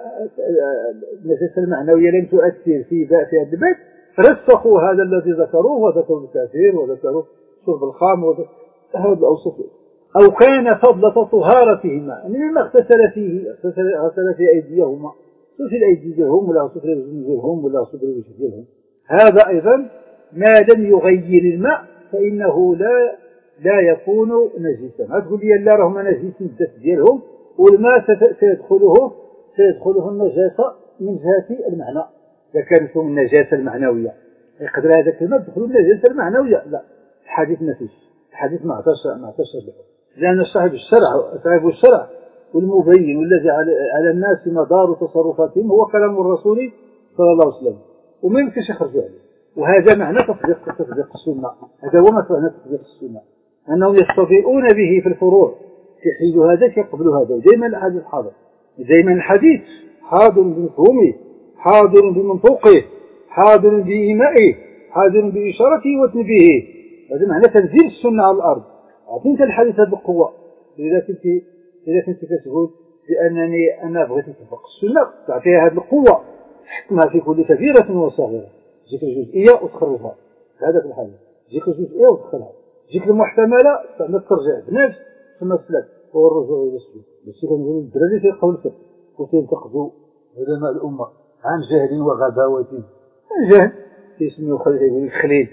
النجاسة المعنوية لم تؤثر في في هذا البيت رسخوا هذا الذي ذكروه، وذكروا الكافر وذكروا شرب الخمر وهذا الأوصف. أو كان فضلة طهارتهما، يعني مما اغتسل فيه اغتسل في أيديهما، غسل أيديهم ولا غسل رجلهم ولا غسل وجههم، هذا أيضا ما لم يغير الماء فإنه لا لا يكون نجسا. ما تقول لي لا راهم نجسين الدس ديالهم والماء سيدخله سيدخله النجاسة من جهة المعنى، إذا كان فيهم النجاسة المعنوية يقدر هذاك الماء يدخل النجاسة المعنوية، لا الحديث ما فيش، الحديث ما اعتش ما اعتش له، لأن صاحب الشرع صاحب الشرع والمبين والذي على الناس مدار تصرفاتهم هو كلام الرسول صلى الله عليه وسلم، وما يمكنش يخرجوا عليه. وهذا معنى تطبيق تطبيق السنة، هذا هو معنى تطبيق السنة، أنهم يستطيعون به في الفروع يحيلوا هذا يقبلوا هذا. ودائما الحديث حاضر، دائما الحديث حاضر بمفهومه، حاضر بمنطوقه، حاضر بإيمائه، حاضر بإشارته وتنبيهه. هذا معنى تنزيل السنة على الأرض. أعطينك الحديث هذه القوة. إذا كنت إذا كنت كتقول بأنني أنا بغيت نطبق السنة تعطيها هذه القوة، تحكمها في كل كبيرة وصغيرة، ذكر الجزئية وتخرجها، هذا في الحديث ذكر الجزئية وتدخلها، ذكر المحتملة تعمل ترجع بنفس ثم تسلك هو الرجوع إلى السنة. بس كنقولوا الدراري في قول الفقه وتنتقدوا علماء الأمة عن جهل وغباوة. الجهل يسميه خليل خليل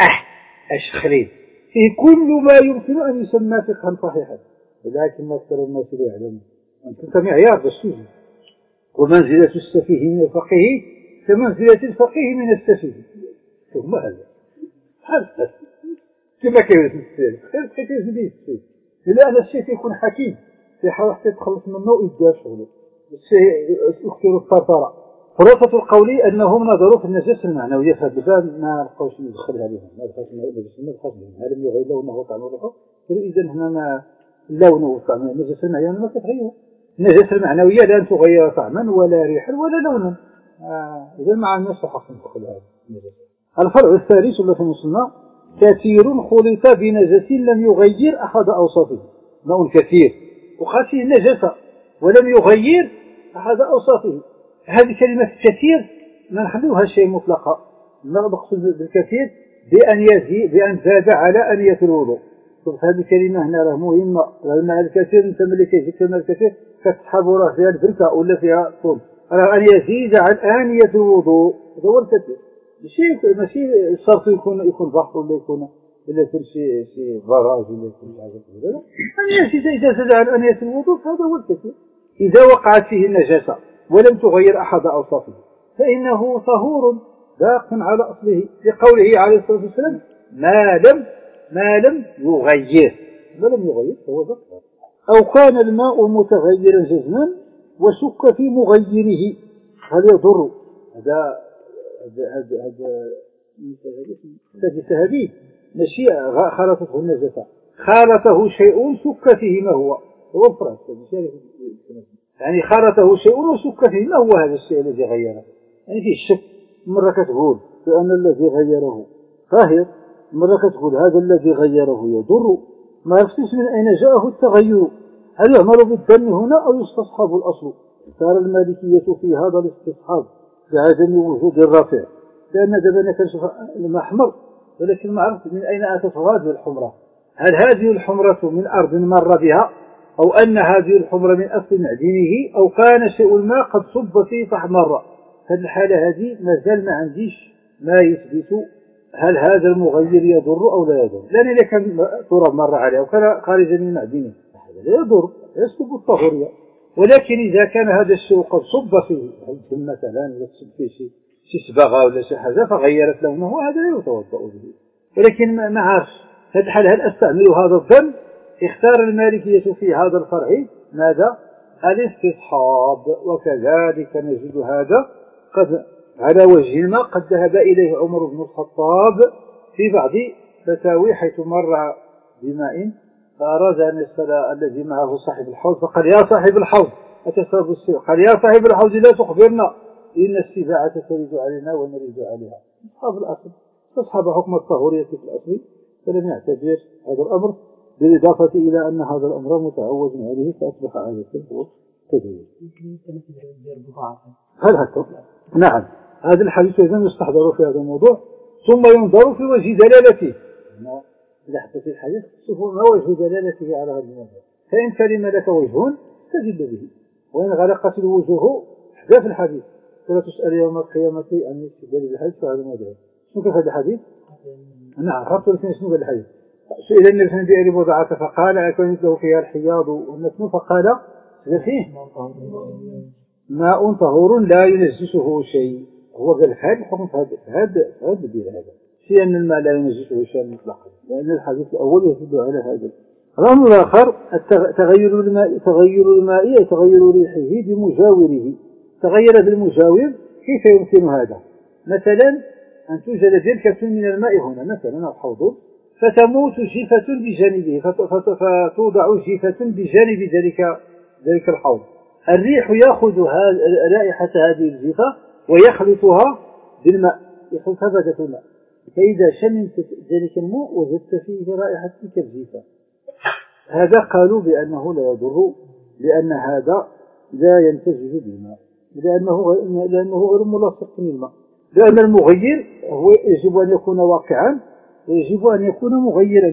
أه أش خليل فيه كل ما يمكن أن يسمى فقها صحيحا، ولكن أكثر الناس لا يعلمون. أنت معيار بالسوء. ومنزلة السفيه من الفقيه كمنزلة الفقيه من السفيه. ثم هذا هذا كما كيف السفيه كيف كيف به السفيه، لأن الشيء يكون حكيم يحاول حتى يتخلص منه ويدير شغله. الشيء يكثر الطرطرة. خلاصة القول أنهم نظروا في النجاسة المعنوية في هذا الباب ما لقوش يدخلها لهم، ما دخلش ما دخلش لهم، ما لم يغير لونه وطعمه ولا إذا هنا ما اللون وطعم النجاسة المعنوية ما تتغير. النجاسة المعنوية لا تغير طعما ولا ريحا ولا لونا. آه إذا ما عندناش حق ندخل هذا النجاسة. الفرع الثالث الذي وصلنا كثير خلط بنجس لم يغير أحد أوصافه. ماء كثير وخلط فيه النجاسة ولم يغير أحد أوصافه. هذه كلمة كثير ما نخلوها شيء مطلقة، ما نقصد بالكثير بأن يزيد بأن زاد على أنية الوضوء. هذه الكلمة هنا راه مهمة، الماء الكثير انت ملي كيجيك الماء الكثير كتسحب راه فيها البركة ولا فيها طول، راه أن يزيد عن آنية الوضوء هذا هو الكثير. ماشي ماشي شرط يكون يكون بحر ولا يكون ولا يكون شي شي براج ولا يكون شي حاجة كذا، أن يزيد إذا زاد عن آنية الوضوء هذا هو الكثير. إذا وقعت فيه النجاسة ولم تغير أحد أوصافه فإنه طهور باق على أصله، لقوله عليه الصلاة والسلام ما لم ما لم يغير، ما لم يغير فهو باق. أو كان الماء متغيرا جزما وشك في مغيره هل يضر. هذا هذا هذا هذا هذه ماشي خالطته النجاسة، خالطه شيء شك فيه ما هو هو الفرق. يعني خالطه شيء وشك فيه ما هو هذا الشيء الذي غيره، يعني فيه الشك. مرة كتقول بأن الذي غيره طاهر، مرة كتقول هذا الذي غيره يضر، ما عرفتش من أين جاءه التغير. هل يعمل بالدم هنا أو يستصحب الأصل؟ صار المالكية في هذا الاستصحاب بعدم وجود الرافع، لأن دابا أنا كنشوف الماء أحمر ولكن ما عرفت من أين أتت هذه الحمرة. هل هذه الحمرة من أرض مر بها أو أن هذه الحمرة من أصل معدنه أو كان شيء الماء قد صب فيه فاحمر؟ هذه الحالة هذه مازال ما عنديش ما يثبت هل هذا المغير يضر أو لا يضر، لأن إذا كان تراب مر عليه وكان خارجا من معدنه هذا لا يضر يسلب الطهورية. ولكن إذا كان هذا الشيء قد صب فيه الدم مثلا ولا تصب فيه شيء شي صبغة ولا شي حاجة فغيرت لونه هذا لا يتوضأ به. ولكن ما عارفش هذه الحالة هل أستعمل هذا الدم؟ اختار المالكية في هذا الفرع ماذا؟ الاستصحاب. وكذلك نجد هذا قد على وجه ما قد ذهب إليه عمر بن الخطاب في بعض فتاوي، حيث مر بماء فأراد أن يسأل الذي معه صاحب الحوض فقال يا صاحب الحوض أتشرب السباع؟ قال يا صاحب الحوض لا تخبرنا إن السباعة ترد علينا ونرد عليها. أصحاب الأصل استصحب حكم الطهورية في الأصل فلم يعتبر هذا الأمر، بالإضافة إلى أن هذا الأمر متعود عليه فأصبح عادة وتدوير. هل هكذا؟ نعم. هذا الحديث إذن يستحضر في هذا الموضوع ثم ينظر في وجه دلالته. إذا حدث الحديث شوف ما وجه دلالته على هذا الموضوع. فإن سلم لك وجه تدل به، وإن غرقت الوجوه احذف الحديث. ولا تسأل يوم القيامة عن استدلال الحديث فهذا الموضوع. شنو كيف هذا الحديث؟ نعم عرفت، ولكن شنو قال الحديث؟ سئل النبي صلى الله عليه وسلم بضعة فقال أكون له فيها الحياض والنتن، فقال فيه ماء طهور لا ينجسه شيء. هو قال هذا الحكم في هذا هذا الدين هذا في أن الماء لا ينجسه شيء مطلقا، لأن الحديث الأول يدل على هذا. الأمر الآخر تغير الماء، تغير الماء تغير ريحه بمجاوره. تغير بالمجاور كيف يمكن هذا؟ مثلا أن توجد جركة من الماء هنا مثلا حوض، فتموت جيفة بجانبه، فتوضع جيفة بجانب ذلك ذلك الحوض. الريح يأخذ رائحة هذه الجيفة ويخلطها بالماء، يخلطها بذات الماء، فإذا شممت ذلك الماء وجدت فيه رائحة تلك الجيفة. هذا قالوا بأنه لا يضر، لأن هذا لا ينتج بالماء، لأنه لأنه غير ملاصق للماء. لأن المغير هو يجب أن يكون واقعا ويجب أن يكون مغيرا،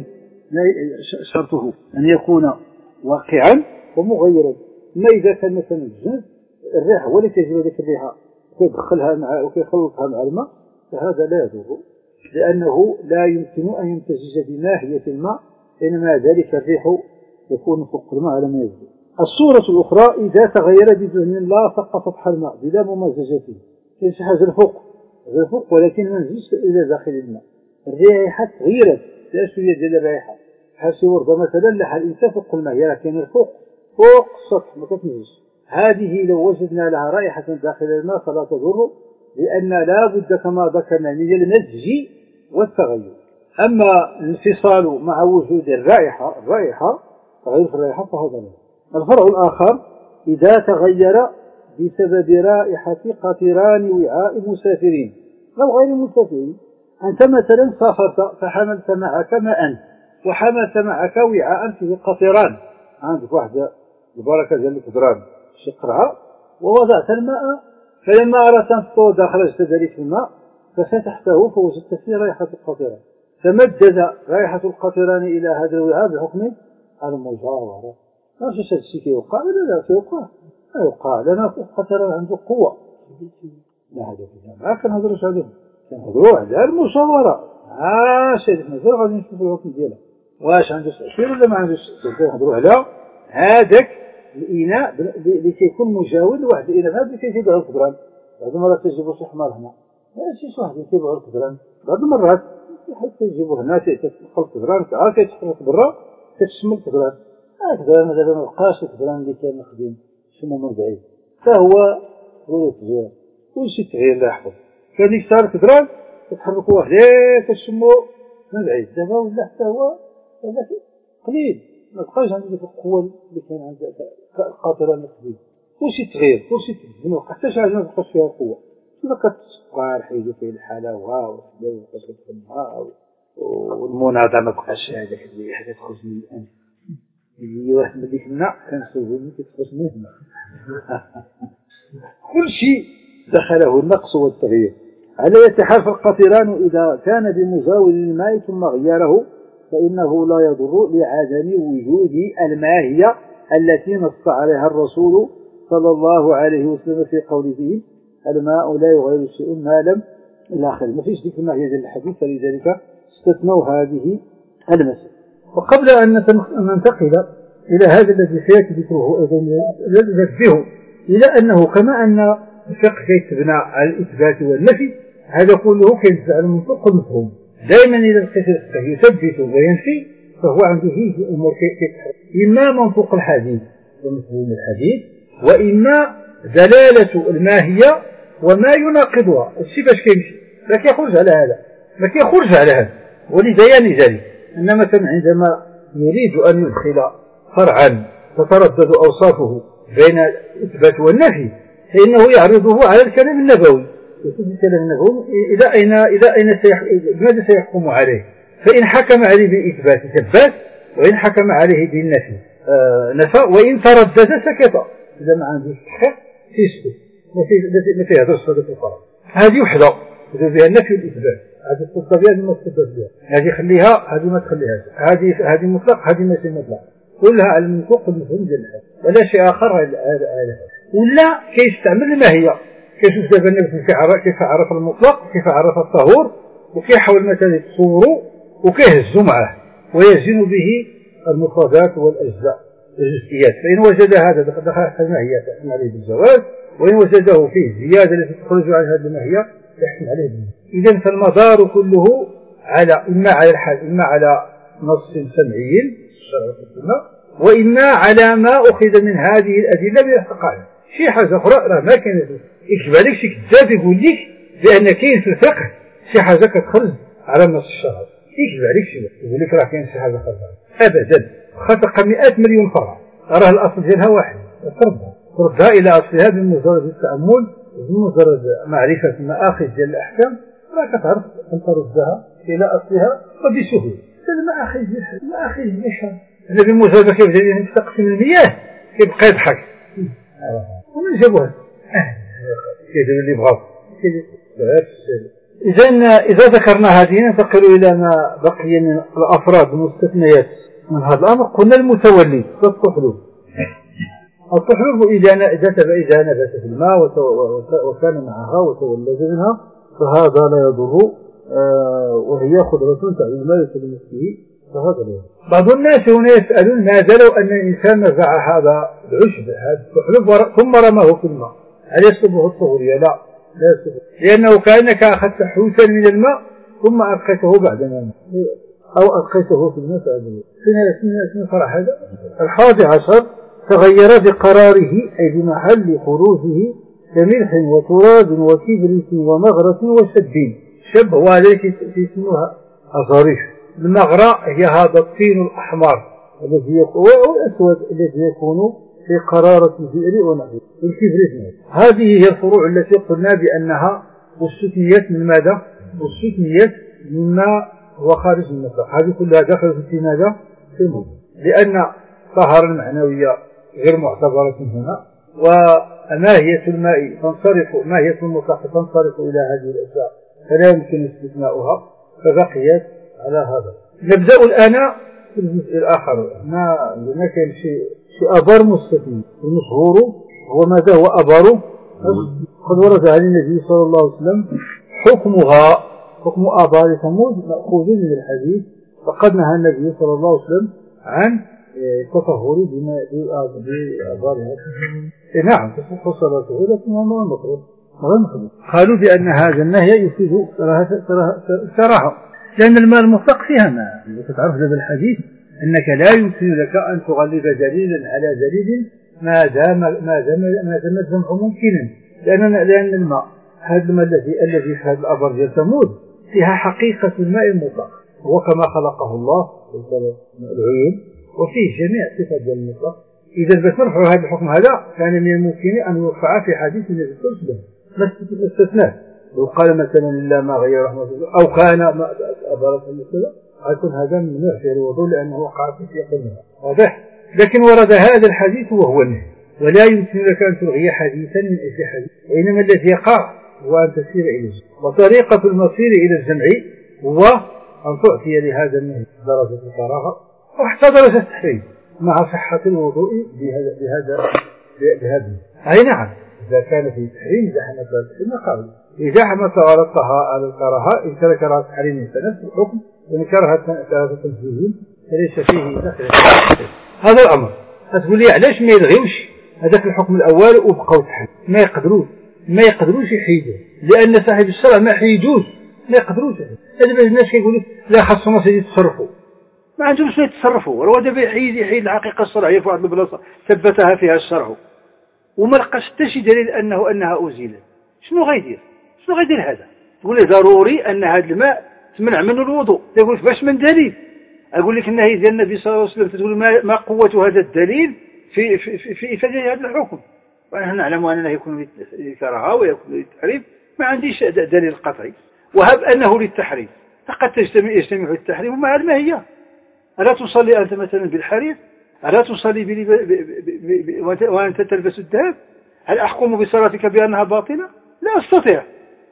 شرطه أن يكون واقعا ومغيرا. ما إذا كان مثلا الجنس الريح هو اللي تجب ذلك الريحة ويدخلها مع ويخلطها مع الماء، فهذا لا يضر، لأنه لا يمكن أن يمتزج بماهية الماء، إنما ذلك الريح يكون فوق الماء على ما يبدو. الصورة الأخرى إذا تغير بدهن لا سقط سطح الماء بلا ممازجته، ليس حاجة الفوق الفوق ولكن ما نزلش إلى داخل الماء، الرائحة تغيرت، لا شوية ديال الرائحة حاسي وردة مثلا لها الإنسان فوق الماء، لكن الفوق فوق السطح ما كتنزلش. هذه لو وجدنا لها رائحة داخل الماء فلا تضر، لأن لا بد كما ذكرنا من المزج والتغير. أما الانفصال مع وجود الرائحة الرائحة تغير في الرائحة فهذا لا. الفرع الآخر إذا تغير بسبب رائحة قطران وعاء مسافرين أو غير مسافرين. أنت مثلا سافرت فحملت معك ماء وحملت معك وعاء فيه قطران، عندك واحدة البركة ديال القطران شي قرعة ووضعت الماء، فلما أردت أن تطرد خرجت ذلك الماء ففتحته فوجدت فيه رائحة القطران، تمدد رائحة القطران إلى هذا الوعاء بحكم المجاورة. ما فيش هذا الشيء كيوقع ولا لا كيوقع؟ لا يوقع، لأن القطران عنده قوة. لا هذا ما كنهضروش عليهم، كنهضروا على المجاورة. ها شي مازال غادي نشوفوا الحكم ديالها واش عنده تأثير ولا ما عندوش تأثير. كنهضروا على هذاك الإناء اللي كيكون مجاور لواحد الإناء، هذا اللي كيجيبوا القطران. بعض المرات تجيبوا شي حمار هنا، ماشي شي واحد يجيبوا القطران، بعض المرات حتى يجيبوا هنا تيتخلق القطران عاد كيتحرك برا كتشمل القطران. هكذا مثلا ما بقاش القطران اللي كان مخدم شمو من بعيد، فهو هو التغيير كلشي تغيير لا يحفظ. كان ديك الساعة القطران كتحركوا واحد كتشمو من بعيد، دابا ولا حتى هو هذاك قليل، ما بقاش عنده ديك القوة اللي كان عند القطران القديم. كلشي تغيير كلشي تبدل، حتى شي حاجة ما بقاش فيها قوة. كيما كتسكر حيدوا فيه الحلاوة والحلاوة ما بقاش كتخدمها، والمناضة ما بقاش هذاك اللي حاجة تخرج من الأنف اللي واحد ملي كنا كنشوفو ملي كتخرج من هنا. كل شيء دخله النقص والتغيير. على يتحالف القطران إذا كان بمزاول الماء ثم غيره فإنه لا يضر لعدم وجود الماهية التي نص عليها الرسول صلى الله عليه وسلم في قوله الماء لا يغير شيء ما لم إلى آخره. ما فيش ذكر الماهية ديال الحديث، فلذلك استثنوا هذه المسألة. وقبل أن ننتقل إلى هذا الذي سيأتي ذكره أيضا ننبه إلى أنه كما أن الفقه كيتبنى على الإثبات والنفي، هذا كله كيتبنى على المنطق والمفهوم. دائما إذا لقيت الفقه يثبت وينفي فهو عنده فيه أمور كيتحرك، إما منطق الحديث ومفهوم الحديث، وإما دلالة الماهية وما يناقضها. الشيء باش كيمشي ما كيخرج على هذا ما كيخرج على هذا، ولبيان ذلك أن مثلا عندما يريد أن يدخل فرعا تتردد أوصافه بين الإثبات والنفي فإنه يعرضه على الكلام النبوي، يقول الكلام النبوي إلى أين إلى أين ماذا سيحكم عليه. فإن حكم عليه بالإثبات ثبت، وإن حكم عليه بالنفي آه نفى، وإن تردد سكت. إذا ما عندوش تحقيق يسكت، ما في ما في هذا الصدق القرآن. هذه وحدة بها النفي والإثبات. هذه تصدق بها هذه ما تصدق بها، هذه خليها هذه ما تخليهاش، هذه هذه مطلق هذه ماشي مطلق، كلها على المنطوق المفهوم ديال الحال ولا شيء آخر. هذا ولا كيستعمل الماهية، كيشوف دابا النبي كيف عرف المطلق كيف عرف الطهور وكيحاول مثلا يتصوروا وكيهزوا معه ويزن به المفردات والأجزاء الجزئيات. فإن وجد هذا دخل تحت الماهية يحكم عليه بالجواز، وإن وجده فيه زيادة التي تخرج عن هذه الماهية يحكم عليه بالجواز. إذن فالمدار كله على إما على الحال إما على نص سمعي وإما على ما أخذ من هذه الأدلة من الحقائق. شي حاجة أخرى راه ما كانت يكتب عليك شي كتاب يقول لك بأن كاين في الفقه شي حاجة كتخرج على النص الشرعي، يكتب عليك شي يقول لك راه كاين شي حاجة خرج أبدا. خطق مئات مليون فرع راه الأصل ديالها واحد، تردها تردها إلى أصلها بمجرد التأمل بمجرد معرفة المآخذ ديال الأحكام راه كتعرف أن تردها إلى أصلها وبسهولة. المآخذ المآخذ مش هذا بمجرد كيف جاي تقسم المياه كيبقى يضحك ومن جابوها كيدير اللي بغاو. إذا إذا ذكرنا هذه ننتقل إلى ما بقي من الأفراد المستثنيات من هذا الأمر. قلنا المتولد كالطحلب. الطحلب إذا إذا نبت في الماء وكان معها وتولد منها فهذا لا يضر، وهي خضرة تعود الماء يسلم فيه فهذا لا يضر. بعض الناس هنا يسألون ماذا لو أن الإنسان نزع هذا العشب هذا الطحلب ثم رماه في الماء، هل يصبح الطهورية؟ لا لا يصبح، لأنه كأنك أخذت حوتا من الماء ثم ألقيته بعد ما أو ألقيته في الماء فأبيه. فين فرح هذا؟ الحادي عشر تغير بقراره أي بمحل خروجه كملح وتراب وكبريت ومغرة وشب. شب هو الذي يسموها أظاريف. المغرة هي هذا الطين الأحمر الذي يكون الأسود الذي يكون في قرارة البئر ونحوه. الكبريت هذه هي الفروع التي قلنا بأنها استثنيت من ماذا؟ استثنيت مما هو خارج من المطلق. هذه كلها دخلت في ماذا؟ في الموضوع، لأن الطهارة المعنوية غير معتبرة هنا، وماهية الماء تنصرف ماهية المطلق تنصرف إلى هذه الأشياء فلا يمكن استثناؤها فبقيت على هذا. نبدأ الآن في الجزء الآخر. ما ما كان شيء شيء أبر مستثني. المشهور هو ماذا هو أبر؟ قد ورد عن النبي صلى الله عليه وسلم حكمها حكم آبار ثمود مأخوذ من الحديث، فقد نهى النبي صلى الله عليه وسلم عن التطهر بماء بآبارها. نعم تصح صلاته لكن هو المطلوب غير مخلوق. قالوا بأن هذا النهي يفيد كراهة لأن الماء المطلق فيها ماء. إذا تعرف هذا الحديث أنك لا يمكن لك أن تغلب دليلا على دليل ما دام ما دام ما دام الجمع ممكنا، لأن لأن الماء هذا الماء الذي الذي في هذا الأبر ديال ثمود فيها حقيقة الماء المطلق هو كما خلقه الله العيون وفيه جميع صفات ديال المطلق. إذا بس نرفع هذا الحكم هذا كان من الممكن أن يرفع في حديث النبي صلى الله عليه وسلم ما استثناه. لو قال مثلا إلا ما غير رحمة الله أو كان ما أبرة المسألة يكون هذا من نوع الوضوء لأنه وقع في سياق النهي واضح. لكن ورد هذا الحديث وهو النهي، ولا يمكن لك أن تلغي حديثا من أجل حديث، وإنما الذي يقع هو أن تسير إلى الجمع. وطريقة المصير إلى الجمع هو أن تعطي لهذا النهي درجة الكراهة وحتى درجة التحريم مع صحة الوضوء بهذا بهذا بهذا. أي نعم إذا كان في تحريم إذا حملت على التحريم قابل، إذا حملت على الكراهة إن كان كراهة تحريم فنفس الحكم، وإن كراهة كراهة تنزيه فليس فيه دخل. هذا الأمر. هتقول لي علاش ما يلغيوش هذاك الحكم الأول وبقوا تحريم؟ ما يقدروش ما يقدروش يحيدوه، لأن صاحب الشرع ما حيدوش ما يقدروش. هذا الناس كيقولوا لا خاصهم يتصرفوا، ما عندهمش ما يتصرفوا. وراه دابا يحيد يحيد الحقيقة الشرعية في واحد البلاصة ثبتها فيها الشرع وما لقاش حتى شي دليل أنه أنها أزيلت. شنو غيدير؟ شنو غيدير هذا؟ تقول لي ضروري أن هذا الماء تمنع منه الوضوء. يقول لك باش من دليل؟ أقول لك النهي ديال النبي صلى الله عليه وسلم تقول ما قوة هذا الدليل في في في, في إفادة هذا الحكم. ونحن نعلم أنه يكون للكراهة ويكون للتحريم، ما عنديش دليل قطعي. وهب أنه للتحريم فقد تجتمع يجتمع التحريم مع الماهية. ألا تصلي أنت مثلا بالحرير؟ ألا تصلي بلب... ب... ب... ب... وأنت تلبس الذهب؟ هل أحكم بصلاتك بأنها باطلة؟ لا أستطيع.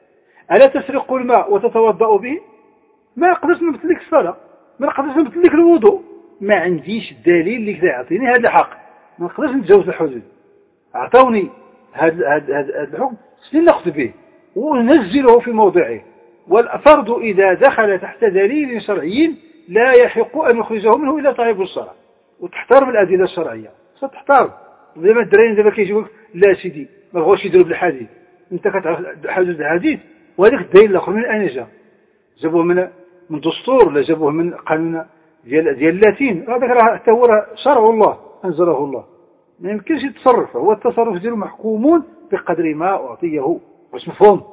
ألا تسرق الماء وتتوضأ به؟ ما نقدرش نبت لك الصلاة، ما نقدرش نبت لك الوضوء، ما عنديش الدليل اللي كذا يعطيني هذا الحق، ما نقدرش نتجاوز الحدود. أعطوني هذا هذا هذا الحكم شنو نأخذ به وننزله في موضعه. والفرد إذا دخل تحت دليل شرعي لا يحق أن يخرجه منه إلا صاحب الشرع، وتحترم الأدلة الشرعية، ستحترم. زي ما الدراري دابا كيجيو لا سيدي ما بغاوش يديروا بالحديث، أنت كتعرف حدود الحديث، وهذاك الدليل الآخر من أين جا؟ جابوه من من دستور ولا جابوه من قانون ديال ديال اللاتين؟ هذاك راه حتى هو شرع الله أنزله الله، ما يمكنش يتصرف، هو التصرف ديالو محكوم بقدر ما أعطيه. واش مفهوم؟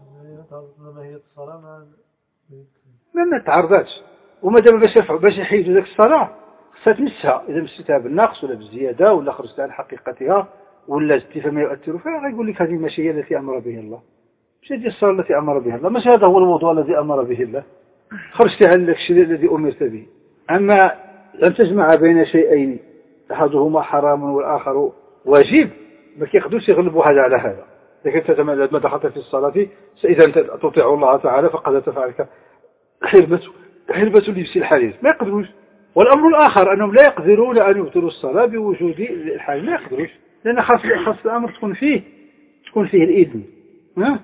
ما ما تعرضاتش، وما دام باش يرفعوا باش يحيدوا ذاك الصلاة خصها تمسها، إذا مسيتها بالنقص ولا بالزيادة ولا خرجتها عن حقيقتها ولا زدتي فما يؤثر فيها، غيقول لك هذه ماشي هي التي أمر به الله، مش هذه الصلاة التي أمر بها الله، مش هذا هو الوضوء الذي أمر به الله، خرجت عن الشيء الذي أمرت به. أما أن تجمع بين شيئين أحدهما حرام والآخر واجب ما كيقدروش يغلبوا هذا على هذا. لكن ما دخلت في الصلاة إذا أنت تطيع الله تعالى فقد تفعلك حربة حربة لبس الحرير، ما يقدروش. والأمر الآخر أنهم لا يقدرون أن يبطلوا الصلاة بوجود الحرير، ما يقدروش، لأن خاص خاص الأمر تكون فيه تكون فيه الإذن. ها؟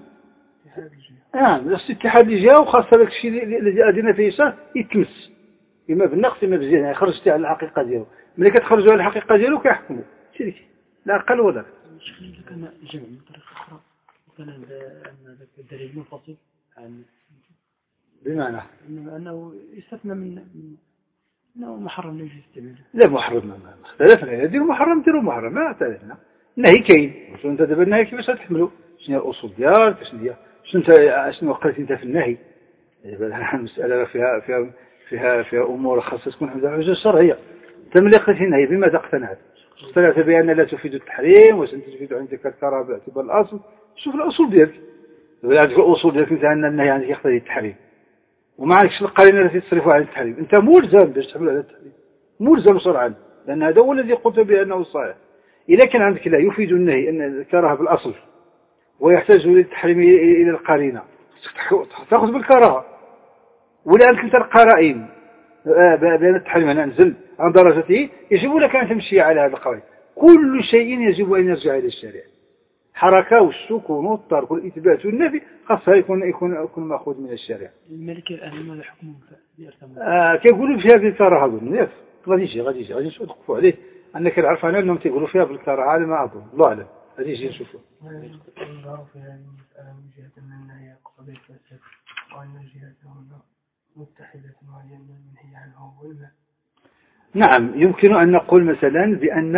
آه نفس الاتحاد اللي جاء وخاصة ذاك الشيء الذي أدينا فيه شر يتمس، إما بالنقص إما بالزيادة، يعني خرجتي على الحقيقة ديالو، ملي كتخرجوا على الحقيقة ديالو كيحكموا شريك لا أقل ولا أكثر. إذا كان جمع من طريقة أخرى وكان أن ذاك الدليل منفصل عن بمعنى أنه يستثنى من أنه محرم لا يجوز استعماله. لا محرم ما اختلفنا، ديروا محرم ديروا محرم ما اختلفنا، النهي كاين، شنو أنت دابا النهي كيفاش تحملوا؟ شنو هي الأصول ديالك؟ شنو هي شنو أنت شنو قلت أنت في النهي؟ دابا المسألة فيها فيها فيها فيها أمور خاصة تكون عندها حجة شرعية. أنت ملي قلت النهي بماذا اقتنعت؟ اقتنعت بأن لا تفيد التحريم وسن تفيد عندك الكراهة باعتبار الأصل. شوف الأصول ديالك، عندك الأصول ديالك أنت أن النهي عندك يقتضي التحريم وما عندكش القرينة التي تصرف عن التحريم، أنت ملزم باش تحمل على التحريم، ملزم شرعا، لأن هذا هو الذي قلت بأنه صحيح. إذا كان عندك لا يفيد النهي أن الكراهة بالأصل ويحتاج للتحريم إلى القرينة، تأخذ بالكراهة، ولا أنت أنت القرائن بأن التحريم هنا نزل عن درجته، يجب لك أن تمشي على هذا القرين. كل شيء يجب أن يرجع إلى الشريعة، حركة والسكون والترك والإثبات والنفي خاصها يكون يكون يكون مأخوذ من الشريعة. الملك الآن ماذا حكمه؟ آه كيقولوا فيها بالكراهة أظن، ياك غادي يجي غادي يجي غادي نشوفوا عليه أنك العرف أنا أنهم تيقولوا فيها بالكراهة على ما أظن، الله أعلم، غادي يجي نشوفوا. نظهر في هذه المسألة من جهة أن هي قضية فاسد وأن جهتهن متحدة وهي المنهي عنه ولا؟ نعم يمكن أن نقول مثلا بأن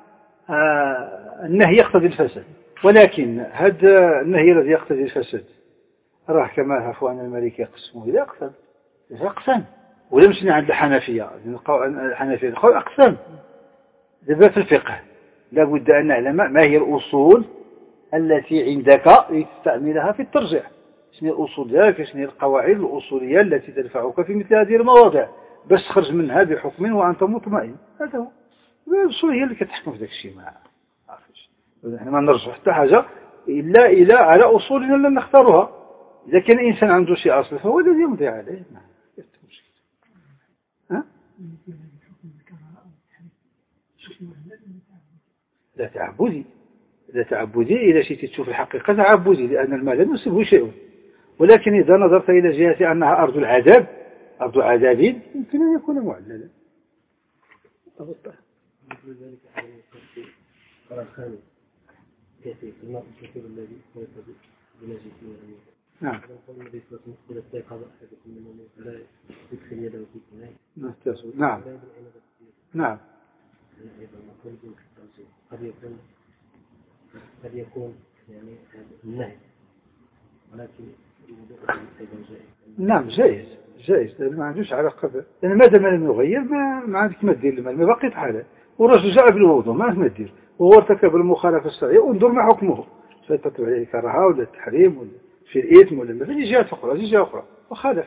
آه النهي يقتضي الفساد، ولكن هذا النهي الذي يقتضي الفساد راه كما عرفوا أن الملك يقسمه إذا أقسم إذا أقسم، ولا مشينا عند الحنفية الحنفية قالوا أقسم. دابا في الفقه لابد أن نعلم ما هي الأصول التي عندك لتستعملها في الترجيح، شنو الأصول ديالك، شنو القواعد الأصولية التي تدفعك في مثل هذه المواضع باش تخرج منها بحكم وأنت مطمئن. هذا هو الأصول هي اللي كتحكم في ذاك الشيء، ما عرفتش احنا ما نرجع حتى حاجة إلا إلى على أصولنا اللي نختارها. إذا كان الإنسان عنده شيء أصل فهو الذي يمضي عليه. ها؟ لا تعبدي، لا تعبدي إذا شئت تشوف الحقيقة تعبدي، لأن المال لا يصيبه شيء، ولكن إذا نظرت إلى جهة أنها أرض العذاب أرض عذاب يمكن أن يكون معللا. نعم. نعم. نعم. قد يكون قد يكون يعني النهي ولكن نعم جائز جائز، لأن ما عندوش علاقة، لأن ما دام لم يغير ما ما عندك ما دير المال، ما بقيت حاله، والرجل جاء بالوضوء ما عندك ما دير وهو ارتكب المخالفة الشرعية، وانظر ما حكمه، فتتبع عليه الكراهة ولا التحريم ولا في الإثم ولا ما في جهة أخرى في جهة أخرى وخالف.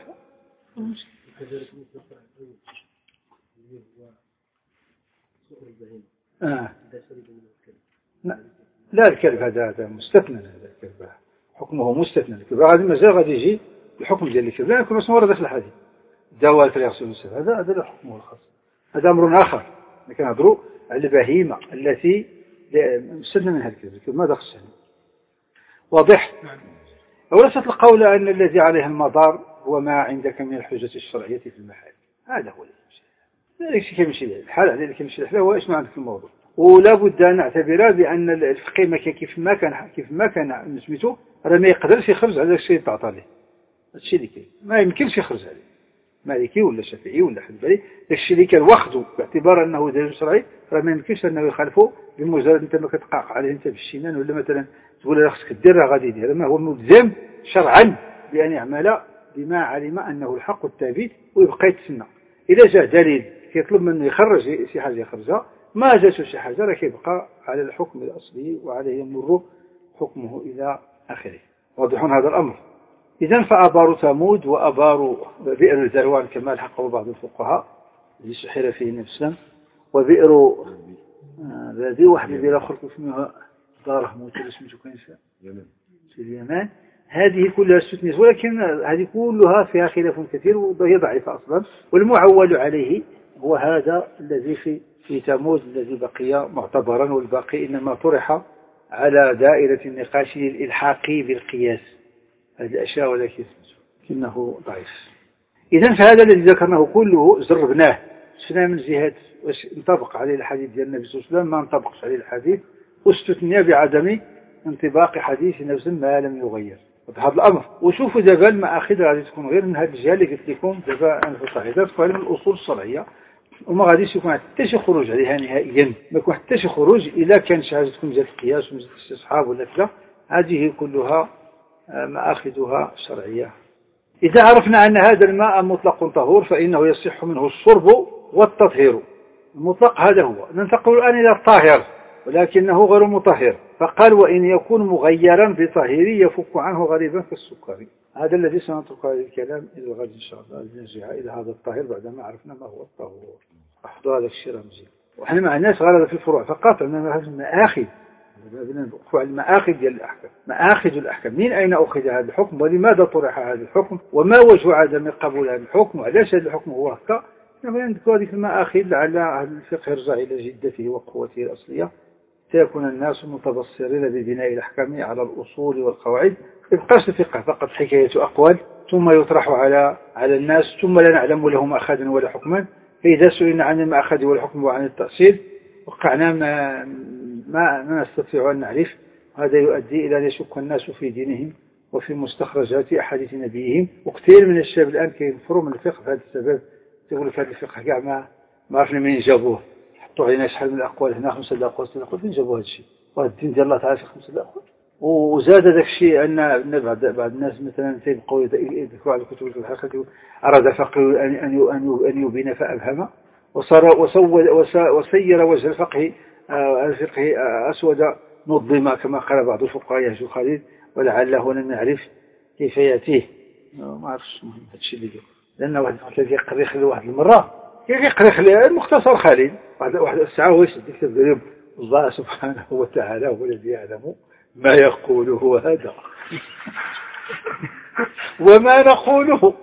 آه. لا الكلب هذا هذا مستثنى، هذا الكلب حكم حكمه مستثنى. غادي مازال غادي يجي الحكم ديال الكذب لا يكون اسمه ورد في الحديث دواء فليغسل السبع. هذا هذا حكمه الخاص. هذا امر اخر. كنهضروا على البهيمه التي مستثنى منها الكذب. ماذا خصنا؟ واضح؟ وليست القول ان الذي عليه المدار هو ما عندك من الحجه الشرعيه في المحال. هذا هو ذلك شيء كيمشي الحال على ذلك كيمشي الحال هو شنو عندك في الموضوع. ولا بد ان نعتبر بان الفقيه ما كيف ما كان كيف ما كان سميتو راه ما يقدرش يخرج على الشيء اللي تعطى ليه. هادشي اللي كاين ما يمكنش يخرج عليه مالكي ولا شافعي ولا حنبلي. داكشي اللي كان واخده باعتبار انه دليل شرعي راه ما يمكنش انه يخالفه بمجرد انت ما كتقاق عليه انت بالشينان ولا مثلا تقول له خصك دير راه غادي يدير. ما هو ملزم شرعا بان يعمل بما علم انه الحق الثابت ويبقى يتسنى. اذا جاء دليل كيطلب منه يخرج شي حاجه يخرجها ما جاتو شي حاجه راه كيبقى على الحكم الاصلي وعليه يمر حكمه الى اخره. واضح هذا الامر. إذن فأبار ثمود وأبار بئر الذروان كما الحقه بعض الفقهاء اللي سحر فيه نفسا وبئر هذه واحدة بلا خلق اسمها داره موت اسمه كنسا في اليمن. هذه كلها استثنيت ولكن هذه كلها فيها خلاف كثير وهي ضعيفة أصلا. والمعول عليه هو هذا الذي في في ثمود الذي بقي معتبرا والباقي إنما طرح على دائرة النقاش للإلحاق بالقياس. هذه الأشياء ولكن إنه ضعيف. إذن فهذا الذي ذكرناه كله جربناه شفنا من جهة واش انطبق عليه الحديث ديال النبي صلى الله عليه وسلم ما انطبقش عليه الحديث واستثنى بعدم انطباق حديث نفس ما لم يغير. هذا الأمر. وشوفوا دابا المآخذ غادي تكون غير من هذه الجهة اللي قلت لكم دابا أنا في الصحيحات في علم الأصول الشرعية وما غاديش يكون حتى شي خروج عليها نهائيا. ما يكون حتى شي خروج إلا كان شي حاجة تكون جهة القياس ومن الاستصحاب ولا كذا. هذه كلها مآخذها شرعية. إذا عرفنا أن هذا الماء مطلق طهور فإنه يصح منه الشرب والتطهير. المطلق هذا هو. ننتقل الآن إلى الطاهر ولكنه غير مطهر. فقال وإن يكون مغيرا بطهير يفك عنه غالبا كالسكر. هذا الذي سنترك هذا الكلام إلى الغد إن شاء الله نرجع إلى هذا الطاهر بعدما عرفنا ما هو الطهور. أحضر هذا الشيء رمزي. وإحنا مع الناس غالبا في الفروع فقط عندنا هذه المآخذ على المآخذ ديال الأحكام. مآخذ الأحكام من أين أخذ هذا الحكم ولماذا طرح هذا الحكم وما وجه عدم قبول هذا الحكم وعلاش هذا الحكم هو هكا. نبغي نذكر هذه المآخذ لعل أهل الفقه يرجع إلى جدته وقوته الأصلية سيكون الناس متبصرين ببناء الأحكام على الأصول والقواعد. يبقاش الفقه فقط حكاية أقوال ثم يطرح على على الناس ثم لا نعلم له مأخذا ولا حكما. فإذا سئلنا عن المأخذ والحكم وعن التأصيل وقعنا ما ما ما نستطيع أن نعرف. هذا يؤدي إلى أن يشك الناس في دينهم وفي مستخرجات أحاديث نبيهم. وكثير من الشباب الآن كينفروا من الفقه بهذا السبب. يقول لك هذا الفقه كاع ما ما عرفنا منين جابوه. حطوا علينا شحال من الأقوال هنا خمسة الأقوال ستة الأقوال فين جابوا هذا الشيء. وهذا الدين ديال الله تعالى في خمسة الأقوال. وزاد ذاك الشيء أن بعض بعض الناس مثلا تيبقوا يذكروا على الكتب الحقيقة أراد فقه أن أن أن يبين فأبهم وصار وسود وسير وجه الفقه الفقه أسود نظم كما قال بعض الفقهاء يهجو خالد ولعله لم نعرف كيف يأتيه. ما عرفش هذا الشيء اللي قال لأن واحد كيف يقري خلي واحد المرة كيف يقري خلي المختصر خالد واحد واحد الساعة هو يشد كتاب اليوم الله سبحانه وتعالى هو الذي يعلم ما يقوله هذا وما نقوله.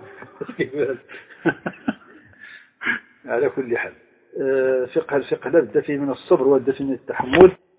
على كل حال فقه الفقه لا بد فيه من الصبر والدفع من التحمل.